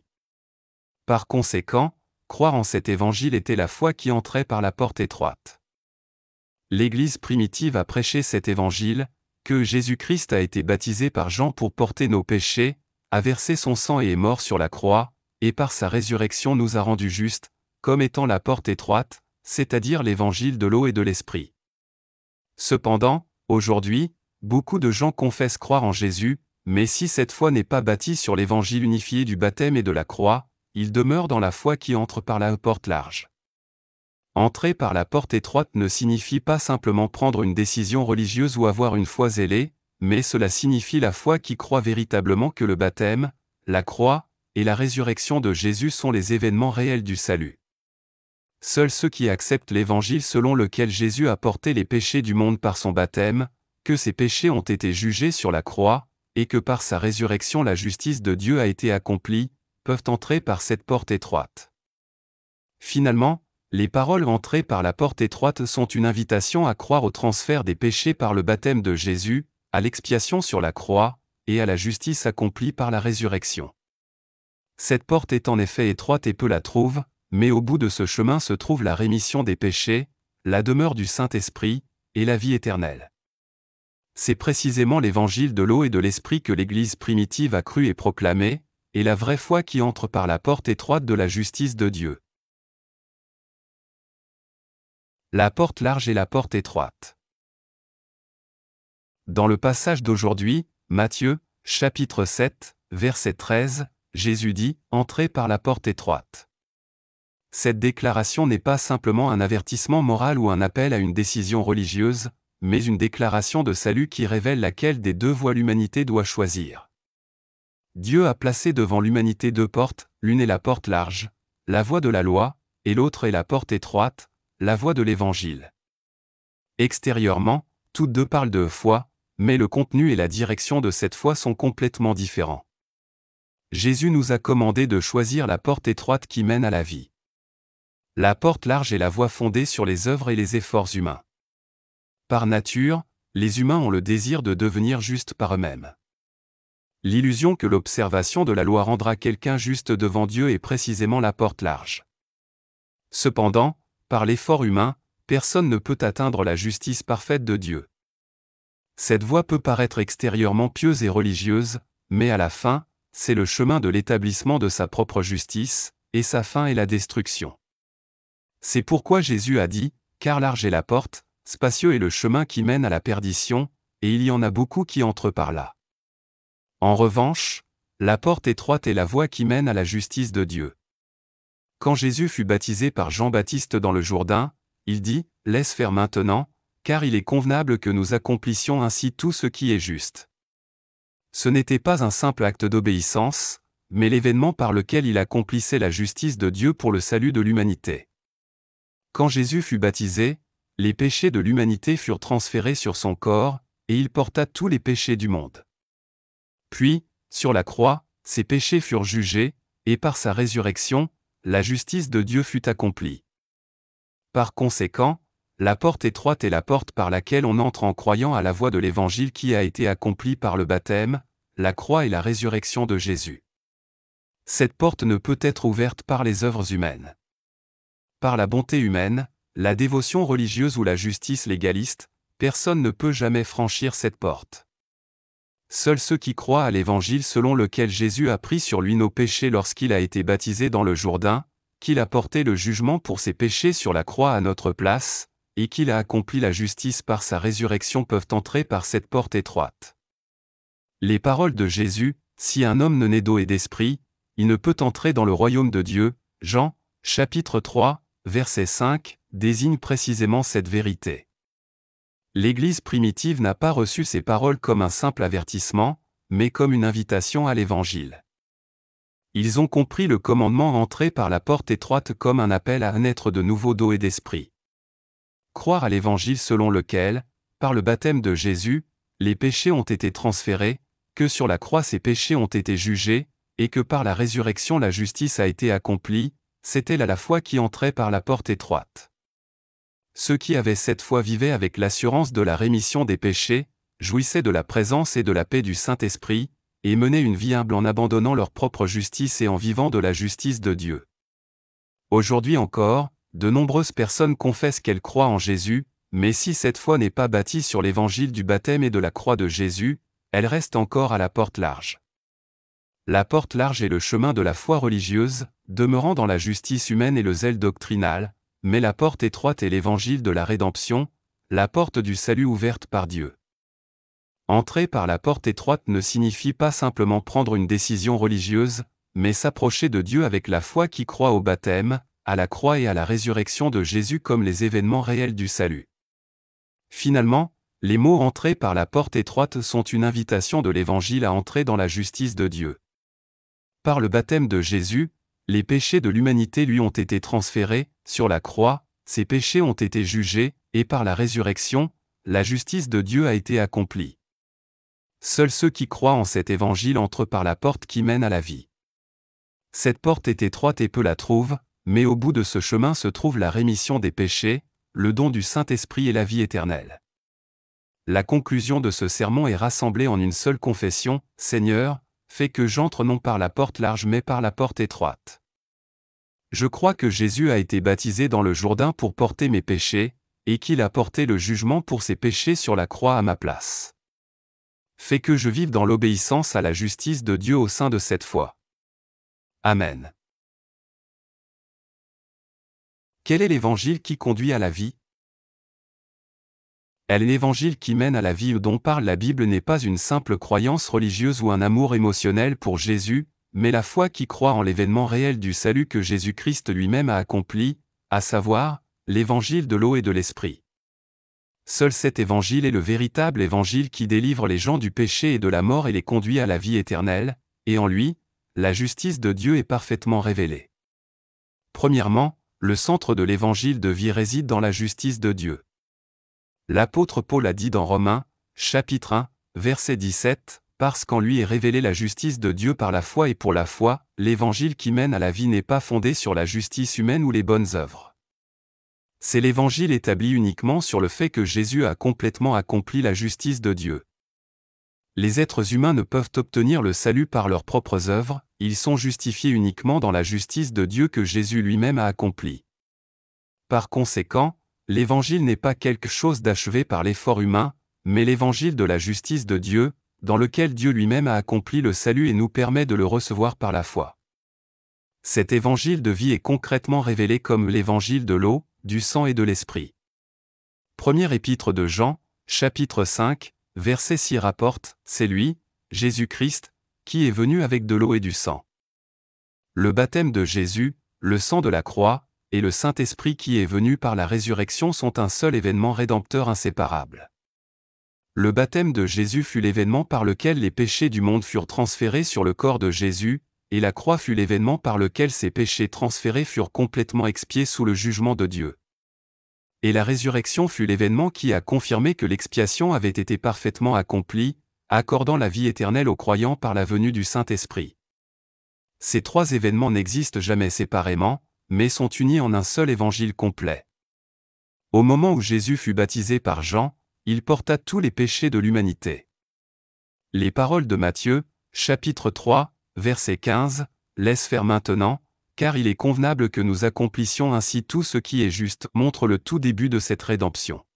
Par conséquent, croire en cet évangile était la foi qui entrait par la porte étroite. L'Église primitive a prêché cet évangile, que Jésus-Christ a été baptisé par Jean pour porter nos péchés, a versé son sang et est mort sur la croix, et par sa résurrection nous a rendus justes, comme étant la porte étroite, c'est-à-dire l'évangile de l'eau et de l'esprit. Cependant, aujourd'hui, beaucoup de gens confessent croire en Jésus, mais si cette foi n'est pas bâtie sur l'évangile unifié du baptême et de la croix, il demeure dans la foi qui entre par la porte large. Entrer par la porte étroite ne signifie pas simplement prendre une décision religieuse ou avoir une foi zélée, mais cela signifie la foi qui croit véritablement que le baptême, la croix, et la résurrection de Jésus sont les événements réels du salut. Seuls ceux qui acceptent l'évangile selon lequel Jésus a porté les péchés du monde par son baptême, que ses péchés ont été jugés sur la croix, et que par sa résurrection la justice de Dieu a été accomplie, peuvent entrer par cette porte étroite. Finalement, les paroles entrées par la porte étroite sont une invitation à croire au transfert des péchés par le baptême de Jésus, à l'expiation sur la croix, et à la justice accomplie par la résurrection. Cette porte est en effet étroite et peu la trouve, mais au bout de ce chemin se trouve la rémission des péchés, la demeure du Saint-Esprit, et la vie éternelle. C'est précisément l'évangile de l'eau et de l'Esprit que l'Église primitive a cru et proclamé, et la vraie foi qui entre par la porte étroite de la justice de Dieu. La porte large et la porte étroite. Dans le passage d'aujourd'hui, Matthieu, chapitre 7, verset 13, Jésus dit « Entrez par la porte étroite ». Cette déclaration n'est pas simplement un avertissement moral ou un appel à une décision religieuse, mais une déclaration de salut qui révèle laquelle des deux voies l'humanité doit choisir. Dieu a placé devant l'humanité deux portes, l'une est la porte large, la voie de la loi, et l'autre est la porte étroite, la voie de l'Évangile. Extérieurement, toutes deux parlent de foi, mais le contenu et la direction de cette foi sont complètement différents. Jésus nous a commandé de choisir la porte étroite qui mène à la vie. La porte large est la voie fondée sur les œuvres et les efforts humains. Par nature, les humains ont le désir de devenir justes par eux-mêmes. L'illusion que l'observation de la loi rendra quelqu'un juste devant Dieu est précisément la porte large. Cependant, par l'effort humain, personne ne peut atteindre la justice parfaite de Dieu. Cette voie peut paraître extérieurement pieuse et religieuse, mais à la fin, c'est le chemin de l'établissement de sa propre justice, et sa fin est la destruction. C'est pourquoi Jésus a dit, « Car large est la porte, spacieux est le chemin qui mène à la perdition, et il y en a beaucoup qui entrent par là. » En revanche, la porte étroite est la voie qui mène à la justice de Dieu. Quand Jésus fut baptisé par Jean-Baptiste dans le Jourdain, il dit, « Laisse faire maintenant, car il est convenable que nous accomplissions ainsi tout ce qui est juste. » Ce n'était pas un simple acte d'obéissance, mais l'événement par lequel il accomplissait la justice de Dieu pour le salut de l'humanité. Quand Jésus fut baptisé, les péchés de l'humanité furent transférés sur son corps, et il porta tous les péchés du monde. Puis, sur la croix, ses péchés furent jugés, et par sa résurrection, la justice de Dieu fut accomplie. Par conséquent, la porte étroite est la porte par laquelle on entre en croyant à la voie de l'Évangile qui a été accomplie par le baptême, la croix et la résurrection de Jésus. Cette porte ne peut être ouverte par les œuvres humaines. Par la bonté humaine, la dévotion religieuse ou la justice légaliste, personne ne peut jamais franchir cette porte. Seuls ceux qui croient à l'Évangile selon lequel Jésus a pris sur lui nos péchés lorsqu'il a été baptisé dans le Jourdain, qu'il a porté le jugement pour ses péchés sur la croix à notre place, et qu'il a accompli la justice par sa résurrection peuvent entrer par cette porte étroite. Les paroles de Jésus, « Si un homme ne naît d'eau et d'esprit, il ne peut entrer dans le royaume de Dieu » Jean, chapitre 3, verset 5, désignent précisément cette vérité. L'Église primitive n'a pas reçu ces paroles comme un simple avertissement, mais comme une invitation à l'Évangile. Ils ont compris le commandement entré par la porte étroite comme un appel à naître de nouveau d'eau et d'esprit. Croire à l'Évangile selon lequel, par le baptême de Jésus, les péchés ont été transférés, que sur la croix ces péchés ont été jugés, et que par la résurrection la justice a été accomplie, c'était là la foi qui entrait par la porte étroite. Ceux qui avaient cette foi vivaient avec l'assurance de la rémission des péchés, jouissaient de la présence et de la paix du Saint-Esprit, et menaient une vie humble en abandonnant leur propre justice et en vivant de la justice de Dieu. Aujourd'hui encore, de nombreuses personnes confessent qu'elles croient en Jésus, mais si cette foi n'est pas bâtie sur l'évangile du baptême et de la croix de Jésus, elle reste encore à la porte large. La porte large est le chemin de la foi religieuse, demeurant dans la justice humaine et le zèle doctrinal, mais la porte étroite est l'évangile de la rédemption, la porte du salut ouverte par Dieu. Entrer par la porte étroite ne signifie pas simplement prendre une décision religieuse, mais s'approcher de Dieu avec la foi qui croit au baptême, à la croix et à la résurrection de Jésus comme les événements réels du salut. Finalement, les mots « entrer par la porte étroite » sont une invitation de l'Évangile à entrer dans la justice de Dieu. Par le baptême de Jésus, les péchés de l'humanité lui ont été transférés, sur la croix, ses péchés ont été jugés, et par la résurrection, la justice de Dieu a été accomplie. Seuls ceux qui croient en cet évangile entrent par la porte qui mène à la vie. Cette porte est étroite et peu la trouvent, mais au bout de ce chemin se trouve la rémission des péchés, le don du Saint-Esprit et la vie éternelle. La conclusion de ce sermon est rassemblée en une seule confession: Seigneur, fais que j'entre non par la porte large mais par la porte étroite. Je crois que Jésus a été baptisé dans le Jourdain pour porter mes péchés, et qu'il a porté le jugement pour ses péchés sur la croix à ma place. Fais que je vive dans l'obéissance à la justice de Dieu au sein de cette foi. Amen. Quel est l'évangile qui conduit à la vie? L'évangile qui mène à la vie dont parle la Bible n'est pas une simple croyance religieuse ou un amour émotionnel pour Jésus, mais la foi qui croit en l'événement réel du salut que Jésus-Christ lui-même a accompli, à savoir, l'évangile de l'eau et de l'esprit. Seul cet évangile est le véritable évangile qui délivre les gens du péché et de la mort et les conduit à la vie éternelle, et en lui, la justice de Dieu est parfaitement révélée. Premièrement, le centre de l'évangile de vie réside dans la justice de Dieu. L'apôtre Paul a dit dans Romains, chapitre 1, verset 17, « Parce qu'en lui est révélée la justice de Dieu par la foi et pour la foi, l'évangile qui mène à la vie n'est pas fondé sur la justice humaine ou les bonnes œuvres. » C'est l'évangile établi uniquement sur le fait que Jésus a complètement accompli la justice de Dieu. Les êtres humains ne peuvent obtenir le salut par leurs propres œuvres, ils sont justifiés uniquement dans la justice de Dieu que Jésus lui-même a accomplie. Par conséquent, l'évangile n'est pas quelque chose d'achevé par l'effort humain, mais l'évangile de la justice de Dieu, dans lequel Dieu lui-même a accompli le salut et nous permet de le recevoir par la foi. Cet évangile de vie est concrètement révélé comme l'évangile de l'eau, du sang et de l'esprit. Première épître de Jean, chapitre 5, verset 6 rapporte, « C'est lui, Jésus-Christ, qui est venu avec de l'eau et du sang. » Le baptême de Jésus, le sang de la croix, et le Saint-Esprit qui est venu par la résurrection sont un seul événement rédempteur inséparable. Le baptême de Jésus fut l'événement par lequel les péchés du monde furent transférés sur le corps de Jésus, et la croix fut l'événement par lequel ces péchés transférés furent complètement expiés sous le jugement de Dieu. Et la résurrection fut l'événement qui a confirmé que l'expiation avait été parfaitement accomplie, accordant la vie éternelle aux croyants par la venue du Saint-Esprit. Ces trois événements n'existent jamais séparément, mais sont unis en un seul évangile complet. Au moment où Jésus fut baptisé par Jean, il porta tous les péchés de l'humanité. Les paroles de Matthieu, chapitre 3, verset 15, laissent faire maintenant, car il est convenable que nous accomplissions ainsi tout ce qui est juste, montrent le tout début de cette rédemption.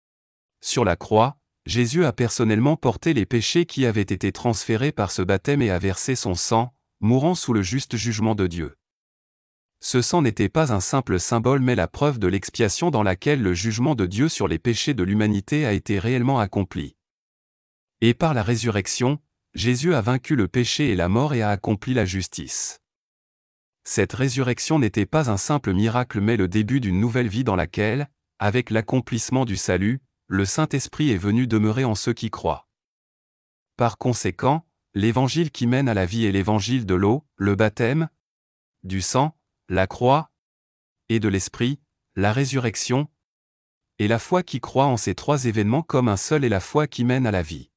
Sur la croix, Jésus a personnellement porté les péchés qui avaient été transférés par ce baptême et a versé son sang, mourant sous le juste jugement de Dieu. Ce sang n'était pas un simple symbole mais la preuve de l'expiation dans laquelle le jugement de Dieu sur les péchés de l'humanité a été réellement accompli. Et par la résurrection, Jésus a vaincu le péché et la mort et a accompli la justice. Cette résurrection n'était pas un simple miracle mais le début d'une nouvelle vie dans laquelle, avec l'accomplissement du salut, le Saint-Esprit est venu demeurer en ceux qui croient. Par conséquent, l'évangile qui mène à la vie est l'évangile de l'eau, le baptême, du sang, la croix, et de l'esprit, la résurrection, et la foi qui croit en ces trois événements comme un seul est la foi qui mène à la vie.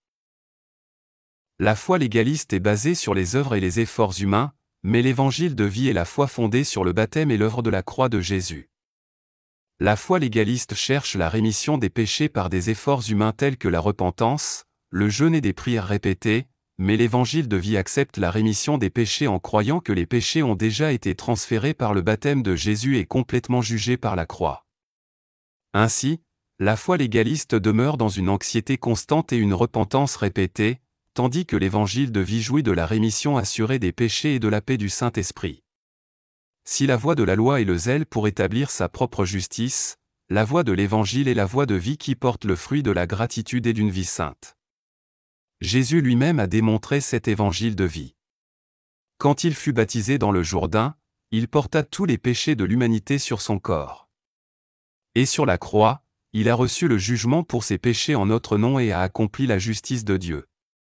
La foi légaliste est basée sur les œuvres et les efforts humains, mais l'évangile de vie est la foi fondée sur le baptême et l'œuvre de la croix de Jésus. La foi légaliste cherche la rémission des péchés par des efforts humains tels que la repentance, le jeûne et des prières répétées, mais l'évangile de vie accepte la rémission des péchés en croyant que les péchés ont déjà été transférés par le baptême de Jésus et complètement jugés par la croix. Ainsi, la foi légaliste demeure dans une anxiété constante et une repentance répétée, tandis que l'évangile de vie jouit de la rémission assurée des péchés et de la paix du Saint-Esprit. Si la voie de la loi est le zèle pour établir sa propre justice, la voie de l'évangile est la voie de vie qui porte le fruit de la gratitude et d'une vie sainte. Jésus lui-même a démontré cet évangile de vie. Quand il fut baptisé dans le Jourdain, il porta tous les péchés de l'humanité sur son corps. Et sur la croix, il a reçu le jugement pour ses péchés en notre nom et a accompli la justice de Dieu.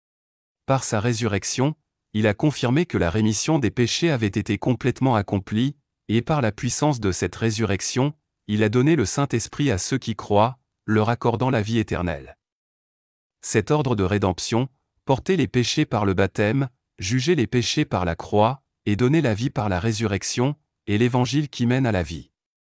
Par sa résurrection, il a confirmé que la rémission des péchés avait été complètement accomplie, et par la puissance de cette résurrection, il a donné le Saint-Esprit à ceux qui croient, leur accordant la vie éternelle. Cet ordre de rédemption, porter les péchés par le baptême, juger les péchés par la croix, et donner la vie par la résurrection, est l'évangile qui mène à la vie.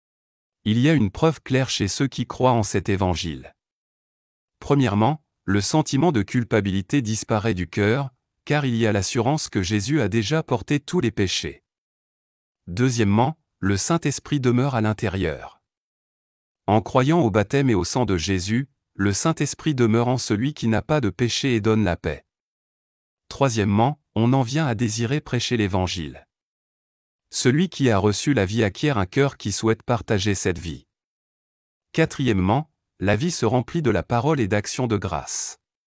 Il y a une preuve claire chez ceux qui croient en cet évangile. Premièrement, le sentiment de culpabilité disparaît du cœur, car il y a l'assurance que Jésus a déjà porté tous les péchés. Deuxièmement, le Saint-Esprit demeure à l'intérieur. En croyant au baptême et au sang de Jésus, le Saint-Esprit demeure en celui qui n'a pas de péché et donne la paix. Troisièmement, on en vient à désirer prêcher l'Évangile. Celui qui a reçu la vie acquiert un cœur qui souhaite partager cette vie. Quatrièmement, la vie se remplit de la parole et d'actions de grâce.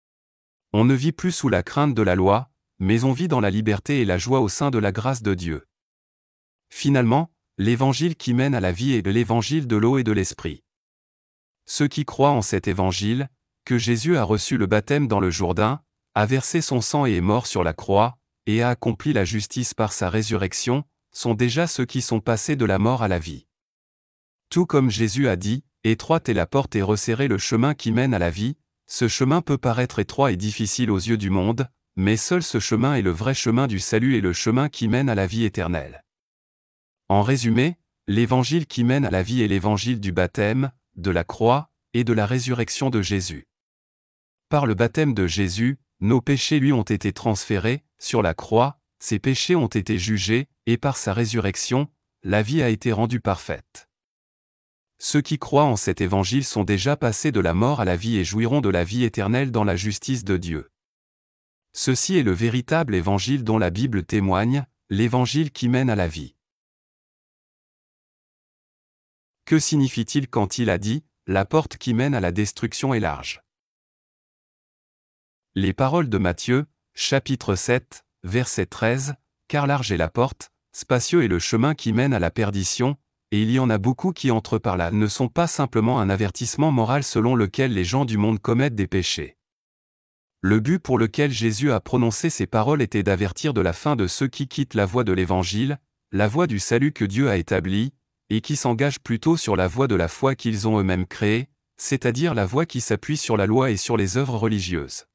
On ne vit plus sous la crainte de la loi, mais on vit dans la liberté et la joie au sein de la grâce de Dieu. Finalement, l'évangile qui mène à la vie est l'évangile de l'eau et de l'esprit. Ceux qui croient en cet évangile, que Jésus a reçu le baptême dans le Jourdain, a versé son sang et est mort sur la croix, et a accompli la justice par sa résurrection, sont déjà ceux qui sont passés de la mort à la vie. Tout comme Jésus a dit, « Étroite est la porte et resserré le chemin qui mène à la vie », ce chemin peut paraître étroit et difficile aux yeux du monde, mais seul ce chemin est le vrai chemin du salut et le chemin qui mène à la vie éternelle. En résumé, l'évangile qui mène à la vie est l'évangile du baptême, de la croix, et de la résurrection de Jésus. Par le baptême de Jésus, nos péchés lui ont été transférés, sur la croix, ses péchés ont été jugés, et par sa résurrection, la vie a été rendue parfaite. Ceux qui croient en cet évangile sont déjà passés de la mort à la vie et jouiront de la vie éternelle dans la justice de Dieu. Ceci est le véritable évangile dont la Bible témoigne, l'évangile qui mène à la vie. Que signifie-t-il quand il a dit « La porte qui mène à la destruction est large » ? Les paroles de Matthieu, chapitre 7, verset 13, « Car large est la porte, spacieux est le chemin qui mène à la perdition, et il y en a beaucoup qui entrent par là » ne sont pas simplement un avertissement moral selon lequel les gens du monde commettent des péchés. Le but pour lequel Jésus a prononcé ces paroles était d'avertir de la fin de ceux qui quittent la voie de l'Évangile, la voie du salut que Dieu a établie, et qui s'engagent plutôt sur la voie de la foi qu'ils ont eux-mêmes créée, c'est-à-dire la voie qui s'appuie sur la loi et sur les œuvres religieuses.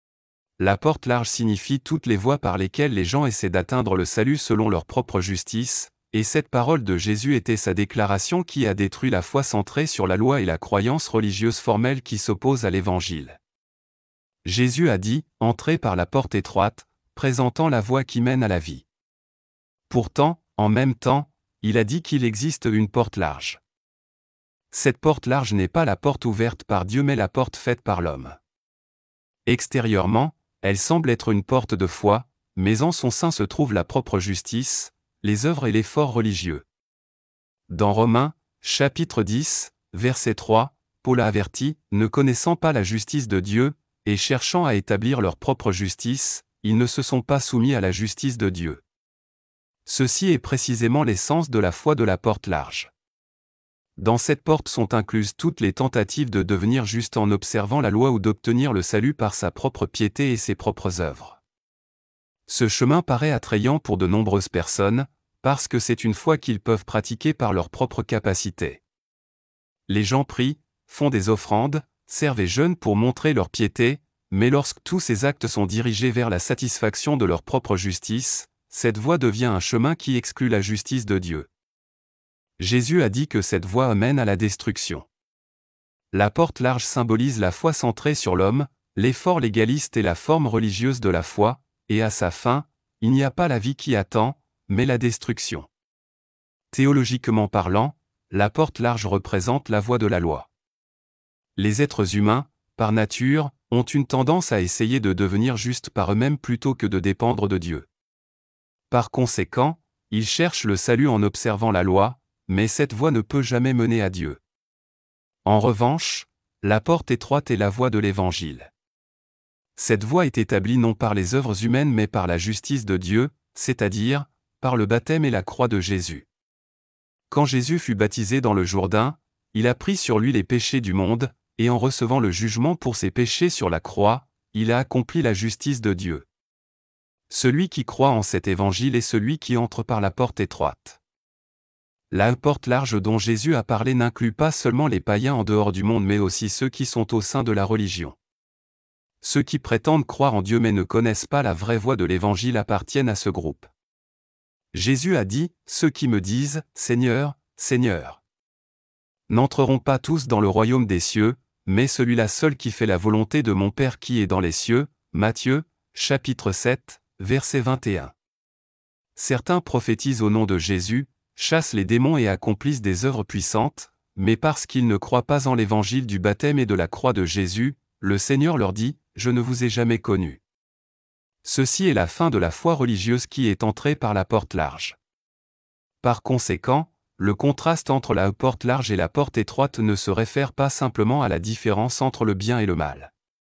La porte large signifie toutes les voies par lesquelles les gens essaient d'atteindre le salut selon leur propre justice, et cette parole de Jésus était sa déclaration qui a détruit la foi centrée sur la loi et la croyance religieuse formelle qui s'oppose à l'Évangile. Jésus a dit « Entrez par la porte étroite », présentant la voie qui mène à la vie. Pourtant, en même temps, il a dit qu'il existe une porte large. Cette porte large n'est pas la porte ouverte par Dieu mais la porte faite par l'homme. Extérieurement, elle semble être une porte de foi, mais en son sein se trouve la propre justice, les œuvres et l'effort religieux. Dans Romains, chapitre 10, verset 3, Paul a averti, ne connaissant pas la justice de Dieu, et cherchant à établir leur propre justice, ils ne se sont pas soumis à la justice de Dieu. Ceci est précisément l'essence de la foi de la porte large. Dans cette porte sont incluses toutes les tentatives de devenir juste en observant la loi ou d'obtenir le salut par sa propre piété et ses propres œuvres. Ce chemin paraît attrayant pour de nombreuses personnes, parce que c'est une foi qu'ils peuvent pratiquer par leur propre capacité. Les gens prient, font des offrandes, servent et jeûnent pour montrer leur piété, mais lorsque tous ces actes sont dirigés vers la satisfaction de leur propre justice, cette voie devient un chemin qui exclut la justice de Dieu. Jésus a dit que cette voie mène à la destruction. La porte large symbolise la foi centrée sur l'homme, l'effort légaliste et la forme religieuse de la foi, et à sa fin, il n'y a pas la vie qui attend, mais la destruction. Théologiquement parlant, la porte large représente la voie de la loi. Les êtres humains, par nature, ont une tendance à essayer de devenir justes par eux-mêmes plutôt que de dépendre de Dieu. Par conséquent, ils cherchent le salut en observant la loi, mais cette voie ne peut jamais mener à Dieu. En revanche, la porte étroite est la voie de l'Évangile. Cette voie est établie non par les œuvres humaines mais par la justice de Dieu, c'est-à-dire, par le baptême et la croix de Jésus. Quand Jésus fut baptisé dans le Jourdain, il a pris sur lui les péchés du monde, et en recevant le jugement pour ses péchés sur la croix, il a accompli la justice de Dieu. Celui qui croit en cet évangile est celui qui entre par la porte étroite. La porte large dont Jésus a parlé n'inclut pas seulement les païens en dehors du monde mais aussi ceux qui sont au sein de la religion. Ceux qui prétendent croire en Dieu mais ne connaissent pas la vraie voie de l'Évangile appartiennent à ce groupe. Jésus a dit, « Ceux qui me disent, Seigneur, Seigneur, n'entreront pas tous dans le royaume des cieux, mais celui-là seul qui fait la volonté de mon Père qui est dans les cieux. » Matthieu, chapitre 7, verset 21. Certains prophétisent au nom de Jésus, chassent les démons et accomplissent des œuvres puissantes, mais parce qu'ils ne croient pas en l'évangile du baptême et de la croix de Jésus, le Seigneur leur dit, « Je ne vous ai jamais connus. » Ceci est la fin de la foi religieuse qui est entrée par la porte large. Par conséquent, le contraste entre la porte large et la porte étroite ne se réfère pas simplement à la différence entre le bien et le mal.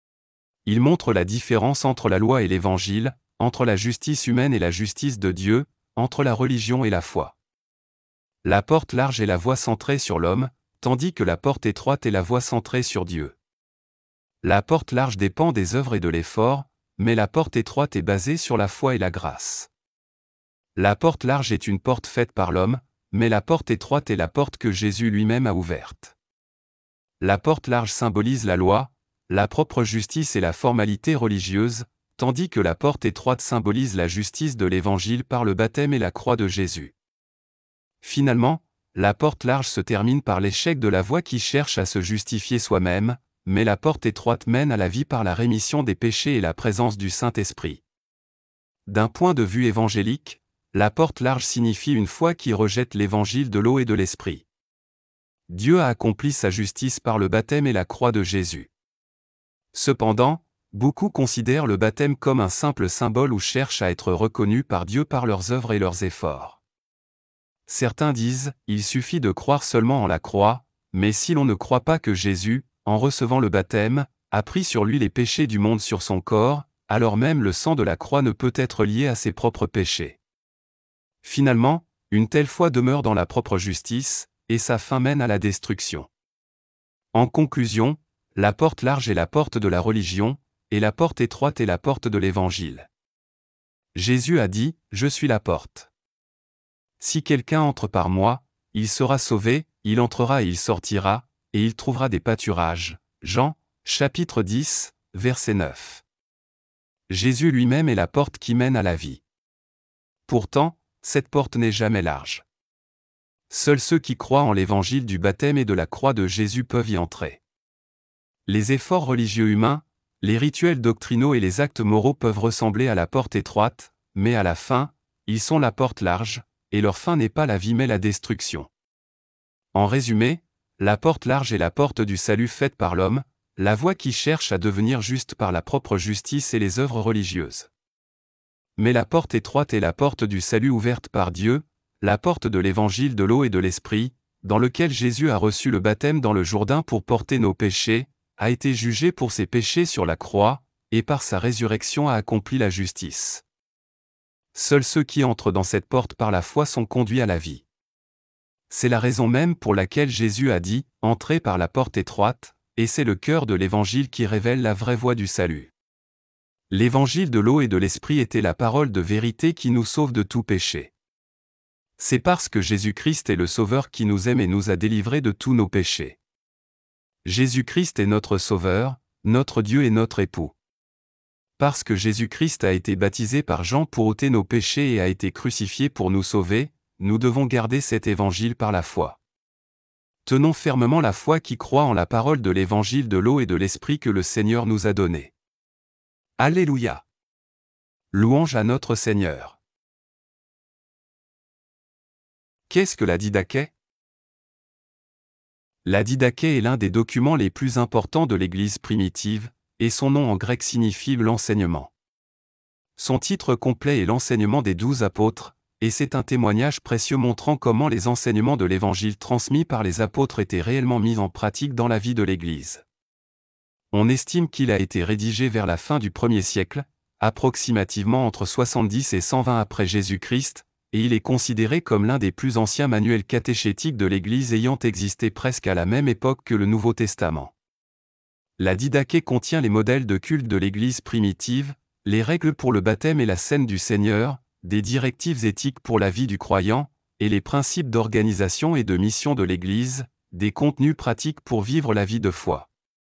Il montre la différence entre la loi et l'Évangile, entre la justice humaine et la justice de Dieu, entre la religion et la foi. La porte large est la voie centrée sur l'homme, tandis que la porte étroite est la voie centrée sur Dieu. La porte large dépend des œuvres et de l'effort, mais la porte étroite est basée sur la foi et la grâce. La porte large est une porte faite par l'homme, mais la porte étroite est la porte que Jésus lui-même a ouverte. La porte large symbolise la loi, la propre justice et la formalité religieuse, tandis que la porte étroite symbolise la justice de l'Évangile par le baptême et la croix de Jésus. Finalement, la porte large se termine par l'échec de la voie qui cherche à se justifier soi-même, mais la porte étroite mène à la vie par la rémission des péchés et la présence du Saint-Esprit. D'un point de vue évangélique, la porte large signifie une foi qui rejette l'évangile de l'eau et de l'esprit. Dieu a accompli sa justice par le baptême et la croix de Jésus. Cependant, beaucoup considèrent le baptême comme un simple symbole ou cherchent à être reconnus par Dieu par leurs œuvres et leurs efforts. Certains disent, il suffit de croire seulement en la croix, mais si l'on ne croit pas que Jésus, en recevant le baptême, a pris sur lui les péchés du monde sur son corps, alors même le sang de la croix ne peut être lié à ses propres péchés. Finalement, une telle foi demeure dans la propre justice, et sa fin mène à la destruction. En conclusion, la porte large est la porte de la religion, et la porte étroite est la porte de l'Évangile. Jésus a dit, « Je suis la porte. Si quelqu'un entre par moi, il sera sauvé, il entrera et il sortira, et il trouvera des pâturages. » Jean, chapitre 10, verset 9. Jésus lui-même est la porte qui mène à la vie. Pourtant, cette porte n'est jamais large. Seuls ceux qui croient en l'évangile du baptême et de la croix de Jésus peuvent y entrer. Les efforts religieux humains, les rituels doctrinaux et les actes moraux peuvent ressembler à la porte étroite, mais à la fin, ils sont la porte large, et leur fin n'est pas la vie mais la destruction. En résumé, la porte large est la porte du salut faite par l'homme, la voie qui cherche à devenir juste par la propre justice et les œuvres religieuses. Mais la porte étroite est la porte du salut ouverte par Dieu, la porte de l'évangile de l'eau et de l'esprit, dans lequel Jésus a reçu le baptême dans le Jourdain pour porter nos péchés, a été jugé pour ses péchés sur la croix, et par sa résurrection a accompli la justice. Seuls ceux qui entrent dans cette porte par la foi sont conduits à la vie. C'est la raison même pour laquelle Jésus a dit « Entrez par la porte étroite », et c'est le cœur de l'Évangile qui révèle la vraie voie du salut. L'Évangile de l'eau et de l'esprit était la parole de vérité qui nous sauve de tout péché. C'est parce que Jésus-Christ est le Sauveur qui nous aime et nous a délivrés de tous nos péchés. Jésus-Christ est notre Sauveur, notre Dieu et notre époux. Parce que Jésus-Christ a été baptisé par Jean pour ôter nos péchés et a été crucifié pour nous sauver, nous devons garder cet évangile par la foi. Tenons fermement la foi qui croit en la parole de l'évangile de l'eau et de l'esprit que le Seigneur nous a donné. Alléluia! Louange à notre Seigneur. Qu'est-ce que la Didaché? La Didaché est l'un des documents les plus importants de l'Église primitive, et son nom en grec signifie l'enseignement. Son titre complet est l'enseignement des 12 apôtres, et c'est un témoignage précieux montrant comment les enseignements de l'Évangile transmis par les apôtres étaient réellement mis en pratique dans la vie de l'Église. On estime qu'il a été rédigé vers la fin du 1er siècle, approximativement entre 70 et 120 après Jésus-Christ, et il est considéré comme l'un des plus anciens manuels catéchétiques de l'Église ayant existé presque à la même époque que le Nouveau Testament. La Didaché contient les modèles de culte de l'Église primitive, les règles pour le baptême et la scène du Seigneur, des directives éthiques pour la vie du croyant, et les principes d'organisation et de mission de l'Église, des contenus pratiques pour vivre la vie de foi.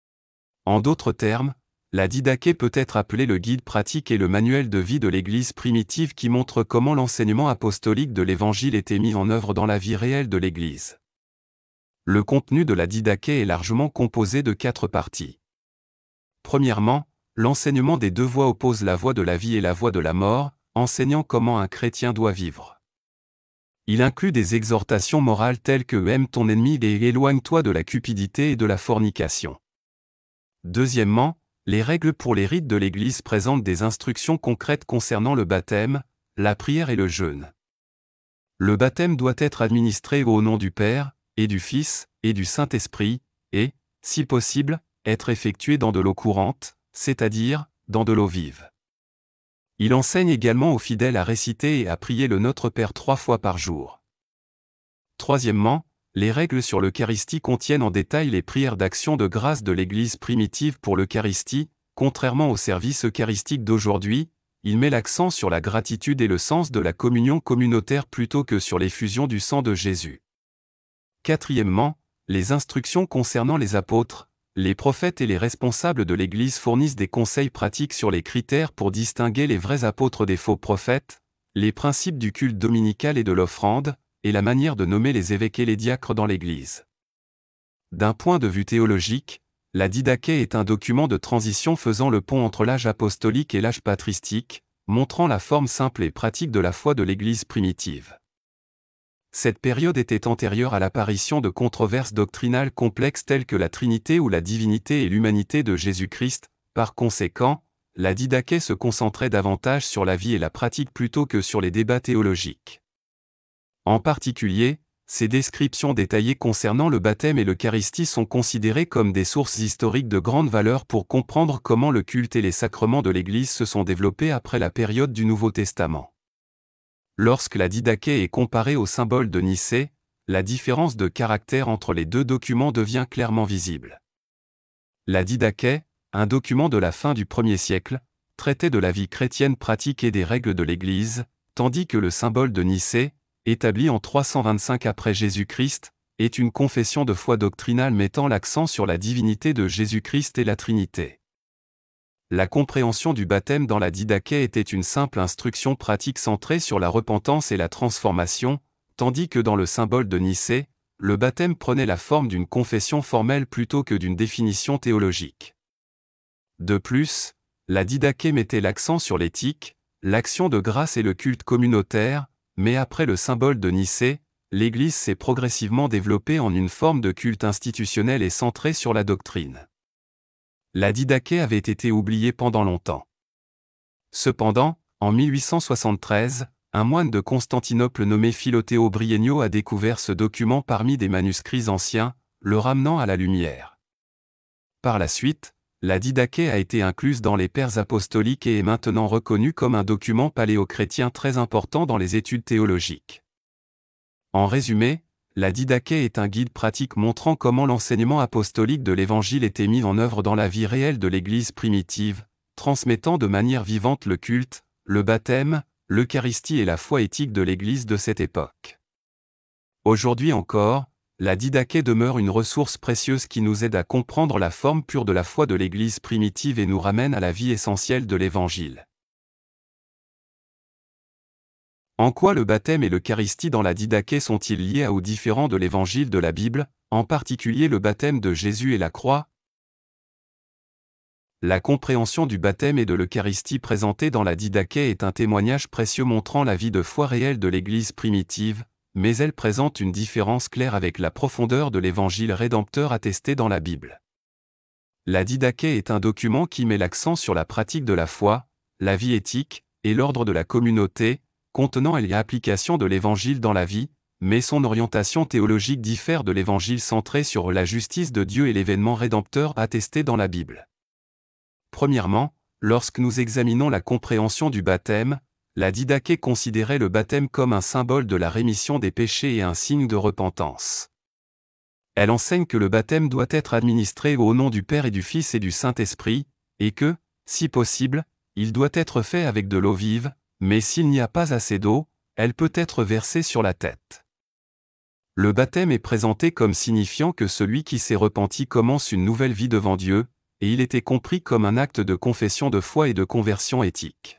En d'autres termes, la Didaché peut être appelée le guide pratique et le manuel de vie de l'Église primitive qui montre comment l'enseignement apostolique de l'Évangile était mis en œuvre dans la vie réelle de l'Église. Le contenu de la Didaché est largement composé de 4 parties. Premièrement, l'enseignement des 2 voies oppose la voie de la vie et la voie de la mort, enseignant comment un chrétien doit vivre. Il inclut des exhortations morales telles que « aime ton ennemi et éloigne-toi de la cupidité et de la fornication ». Deuxièmement, les règles pour les rites de l'Église présentent des instructions concrètes concernant le baptême, la prière et le jeûne. Le baptême doit être administré au nom du Père, et du Fils, et du Saint-Esprit, et, si possible, être effectué dans de l'eau courante, c'est-à-dire, dans de l'eau vive. Il enseigne également aux fidèles à réciter et à prier le Notre Père 3 fois par jour. Troisièmement, les règles sur l'Eucharistie contiennent en détail les prières d'action de grâce de l'Église primitive pour l'Eucharistie. Contrairement au service eucharistique d'aujourd'hui, il met l'accent sur la gratitude et le sens de la communion communautaire plutôt que sur l'effusion du sang de Jésus. Quatrièmement, les instructions concernant les apôtres, les prophètes et les responsables de l'Église fournissent des conseils pratiques sur les critères pour distinguer les vrais apôtres des faux prophètes, les principes du culte dominical et de l'offrande, et la manière de nommer les évêques et les diacres dans l'Église. D'un point de vue théologique, la Didaché est un document de transition faisant le pont entre l'âge apostolique et l'âge patristique, montrant la forme simple et pratique de la foi de l'Église primitive. Cette période était antérieure à l'apparition de controverses doctrinales complexes telles que la Trinité ou la divinité et l'humanité de Jésus-Christ. Par conséquent, la Didaché se concentrait davantage sur la vie et la pratique plutôt que sur les débats théologiques. En particulier, ces descriptions détaillées concernant le baptême et l'Eucharistie sont considérées comme des sources historiques de grande valeur pour comprendre comment le culte et les sacrements de l'Église se sont développés après la période du Nouveau Testament. Lorsque la Didaché est comparée au symbole de Nicée, la différence de caractère entre les 2 documents devient clairement visible. La Didaché, un document de la fin du 1er siècle, traitait de la vie chrétienne pratique et des règles de l'Église, tandis que le symbole de Nicée, établi en 325 après Jésus-Christ, est une confession de foi doctrinale mettant l'accent sur la divinité de Jésus-Christ et la Trinité. La compréhension du baptême dans la Didaché était une simple instruction pratique centrée sur la repentance et la transformation, tandis que dans le symbole de Nicée, le baptême prenait la forme d'une confession formelle plutôt que d'une définition théologique. De plus, la Didaché mettait l'accent sur l'éthique, l'action de grâce et le culte communautaire, mais après le symbole de Nicée, l'Église s'est progressivement développée en une forme de culte institutionnel et centrée sur la doctrine. La Didaché avait été oubliée pendant longtemps. Cependant, en 1873, un moine de Constantinople nommé Philoteo Briennio a découvert ce document parmi des manuscrits anciens, le ramenant à la lumière. Par la suite, la Didaché a été incluse dans les Pères apostoliques et est maintenant reconnue comme un document paléochrétien très important dans les études théologiques. En résumé, la Didaché est un guide pratique montrant comment l'enseignement apostolique de l'Évangile était mis en œuvre dans la vie réelle de l'Église primitive, transmettant de manière vivante le culte, le baptême, l'Eucharistie et la foi éthique de l'Église de cette époque. Aujourd'hui encore, la Didaché demeure une ressource précieuse qui nous aide à comprendre la forme pure de la foi de l'Église primitive et nous ramène à la vie essentielle de l'Évangile. En quoi le baptême et l'Eucharistie dans la Didaché sont-ils liés aux différents de l'Évangile de la Bible, en particulier le baptême de Jésus et la croix? La compréhension du baptême et de l'Eucharistie présentée dans la Didaché est un témoignage précieux montrant la vie de foi réelle de l'Église primitive, mais elle présente une différence claire avec la profondeur de l'Évangile rédempteur attesté dans la Bible. La Didaché est un document qui met l'accent sur la pratique de la foi, la vie éthique, et l'ordre de la communauté, contenant et l'application de l'Évangile dans la vie, mais son orientation théologique diffère de l'évangile centré sur la justice de Dieu et l'événement rédempteur attesté dans la Bible. Premièrement, lorsque nous examinons la compréhension du baptême, la Didaché considérait le baptême comme un symbole de la rémission des péchés et un signe de repentance. Elle enseigne que le baptême doit être administré au nom du Père et du Fils et du Saint-Esprit, et que, si possible, il doit être fait avec de l'eau vive, mais s'il n'y a pas assez d'eau, elle peut être versée sur la tête. Le baptême est présenté comme signifiant que celui qui s'est repenti commence une nouvelle vie devant Dieu, et il était compris comme un acte de confession de foi et de conversion éthique.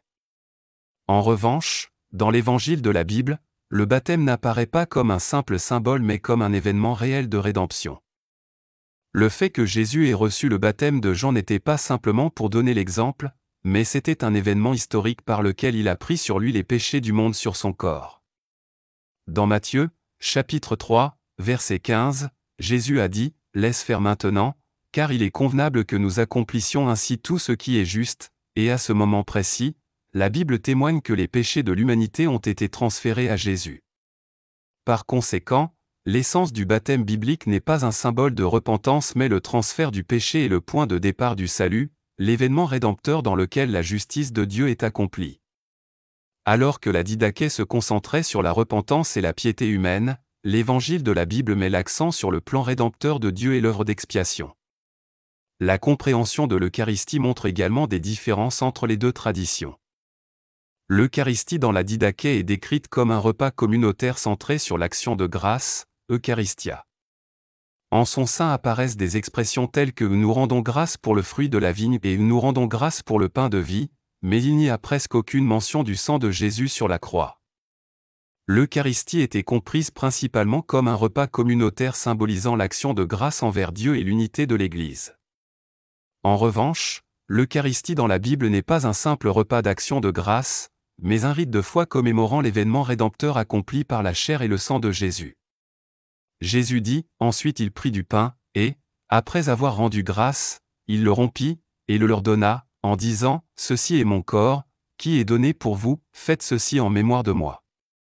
En revanche, dans l'évangile de la Bible, le baptême n'apparaît pas comme un simple symbole mais comme un événement réel de rédemption. Le fait que Jésus ait reçu le baptême de Jean n'était pas simplement pour donner l'exemple, mais c'était un événement historique par lequel il a pris sur lui les péchés du monde sur son corps. Dans Matthieu, chapitre 3, verset 15, Jésus a dit « Laisse faire maintenant, car il est convenable que nous accomplissions ainsi tout ce qui est juste », et à ce moment précis, la Bible témoigne que les péchés de l'humanité ont été transférés à Jésus. Par conséquent, l'essence du baptême biblique n'est pas un symbole de repentance mais le transfert du péché et le point de départ du salut, l'événement rédempteur dans lequel la justice de Dieu est accomplie. Alors que la Didaché se concentrait sur la repentance et la piété humaine, l'évangile de la Bible met l'accent sur le plan rédempteur de Dieu et l'œuvre d'expiation. La compréhension de l'Eucharistie montre également des différences entre les deux traditions. L'Eucharistie dans la Didaché est décrite comme un repas communautaire centré sur l'action de grâce, Eucharistia. En son sein apparaissent des expressions telles que nous rendons grâce pour le fruit de la vigne et nous rendons grâce pour le pain de vie, mais il n'y a presque aucune mention du sang de Jésus sur la croix. L'Eucharistie était comprise principalement comme un repas communautaire symbolisant l'action de grâce envers Dieu et l'unité de l'Église. En revanche, l'Eucharistie dans la Bible n'est pas un simple repas d'action de grâce, mais un rite de foi commémorant l'événement rédempteur accompli par la chair et le sang de Jésus. Jésus dit, ensuite il prit du pain, et, après avoir rendu grâce, il le rompit, et le leur donna, en disant, « Ceci est mon corps, qui est donné pour vous, faites ceci en mémoire de moi. »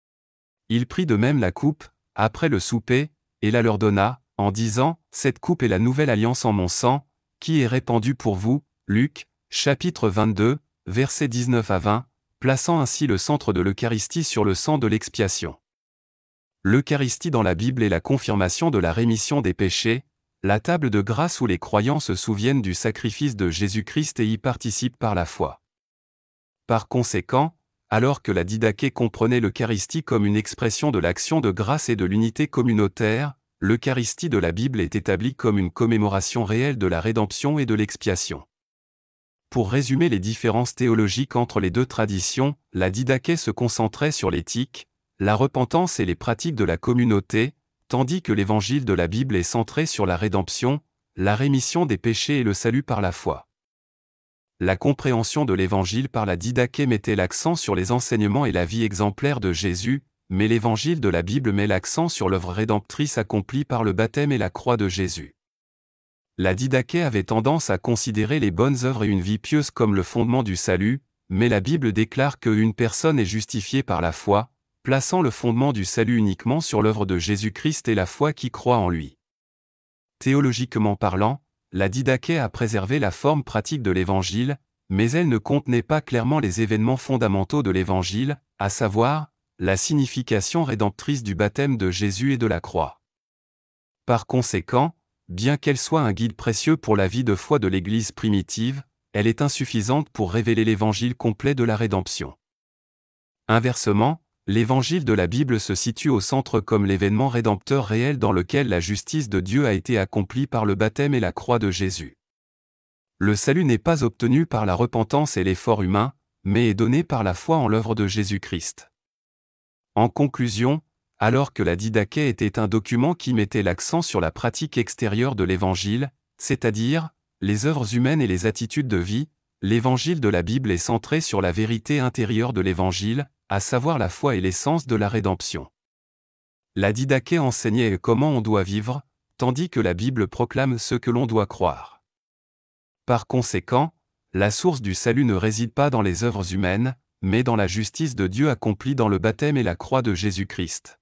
Il prit de même la coupe, après le souper, et la leur donna, en disant, « Cette coupe est la nouvelle alliance en mon sang, qui est répandue pour vous. » Luc, chapitre 22, versets 19 à 20, plaçant ainsi le centre de l'Eucharistie sur le sang de l'expiation. L'Eucharistie dans la Bible est la confirmation de la rémission des péchés, la table de grâce où les croyants se souviennent du sacrifice de Jésus-Christ et y participent par la foi. Par conséquent, alors que la Didaché comprenait l'Eucharistie comme une expression de l'action de grâce et de l'unité communautaire, l'Eucharistie de la Bible est établie comme une commémoration réelle de la rédemption et de l'expiation. Pour résumer les différences théologiques entre les deux traditions, la Didaché se concentrait sur l'éthique, la repentance et les pratiques de la communauté, tandis que l'évangile de la Bible est centré sur la rédemption, la rémission des péchés et le salut par la foi. La compréhension de l'évangile par la Didaché mettait l'accent sur les enseignements et la vie exemplaire de Jésus, mais l'évangile de la Bible met l'accent sur l'œuvre rédemptrice accomplie par le baptême et la croix de Jésus. La Didaché avait tendance à considérer les bonnes œuvres et une vie pieuse comme le fondement du salut, mais la Bible déclare qu'une personne est justifiée par la foi, plaçant le fondement du salut uniquement sur l'œuvre de Jésus-Christ et la foi qui croit en lui. Théologiquement parlant, la Didaché a préservé la forme pratique de l'Évangile, mais elle ne contenait pas clairement les événements fondamentaux de l'Évangile, à savoir, la signification rédemptrice du baptême de Jésus et de la croix. Par conséquent, bien qu'elle soit un guide précieux pour la vie de foi de l'Église primitive, elle est insuffisante pour révéler l'Évangile complet de la rédemption. Inversement, l'Évangile de la Bible se situe au centre comme l'événement rédempteur réel dans lequel la justice de Dieu a été accomplie par le baptême et la croix de Jésus. Le salut n'est pas obtenu par la repentance et l'effort humain, mais est donné par la foi en l'œuvre de Jésus-Christ. En conclusion, alors que la Didaché était un document qui mettait l'accent sur la pratique extérieure de l'Évangile, c'est-à-dire les œuvres humaines et les attitudes de vie, l'Évangile de la Bible est centré sur la vérité intérieure de l'Évangile, à savoir la foi et l'essence de la rédemption. La Didaché enseignait comment on doit vivre, tandis que la Bible proclame ce que l'on doit croire. Par conséquent, la source du salut ne réside pas dans les œuvres humaines, mais dans la justice de Dieu accomplie dans le baptême et la croix de Jésus-Christ.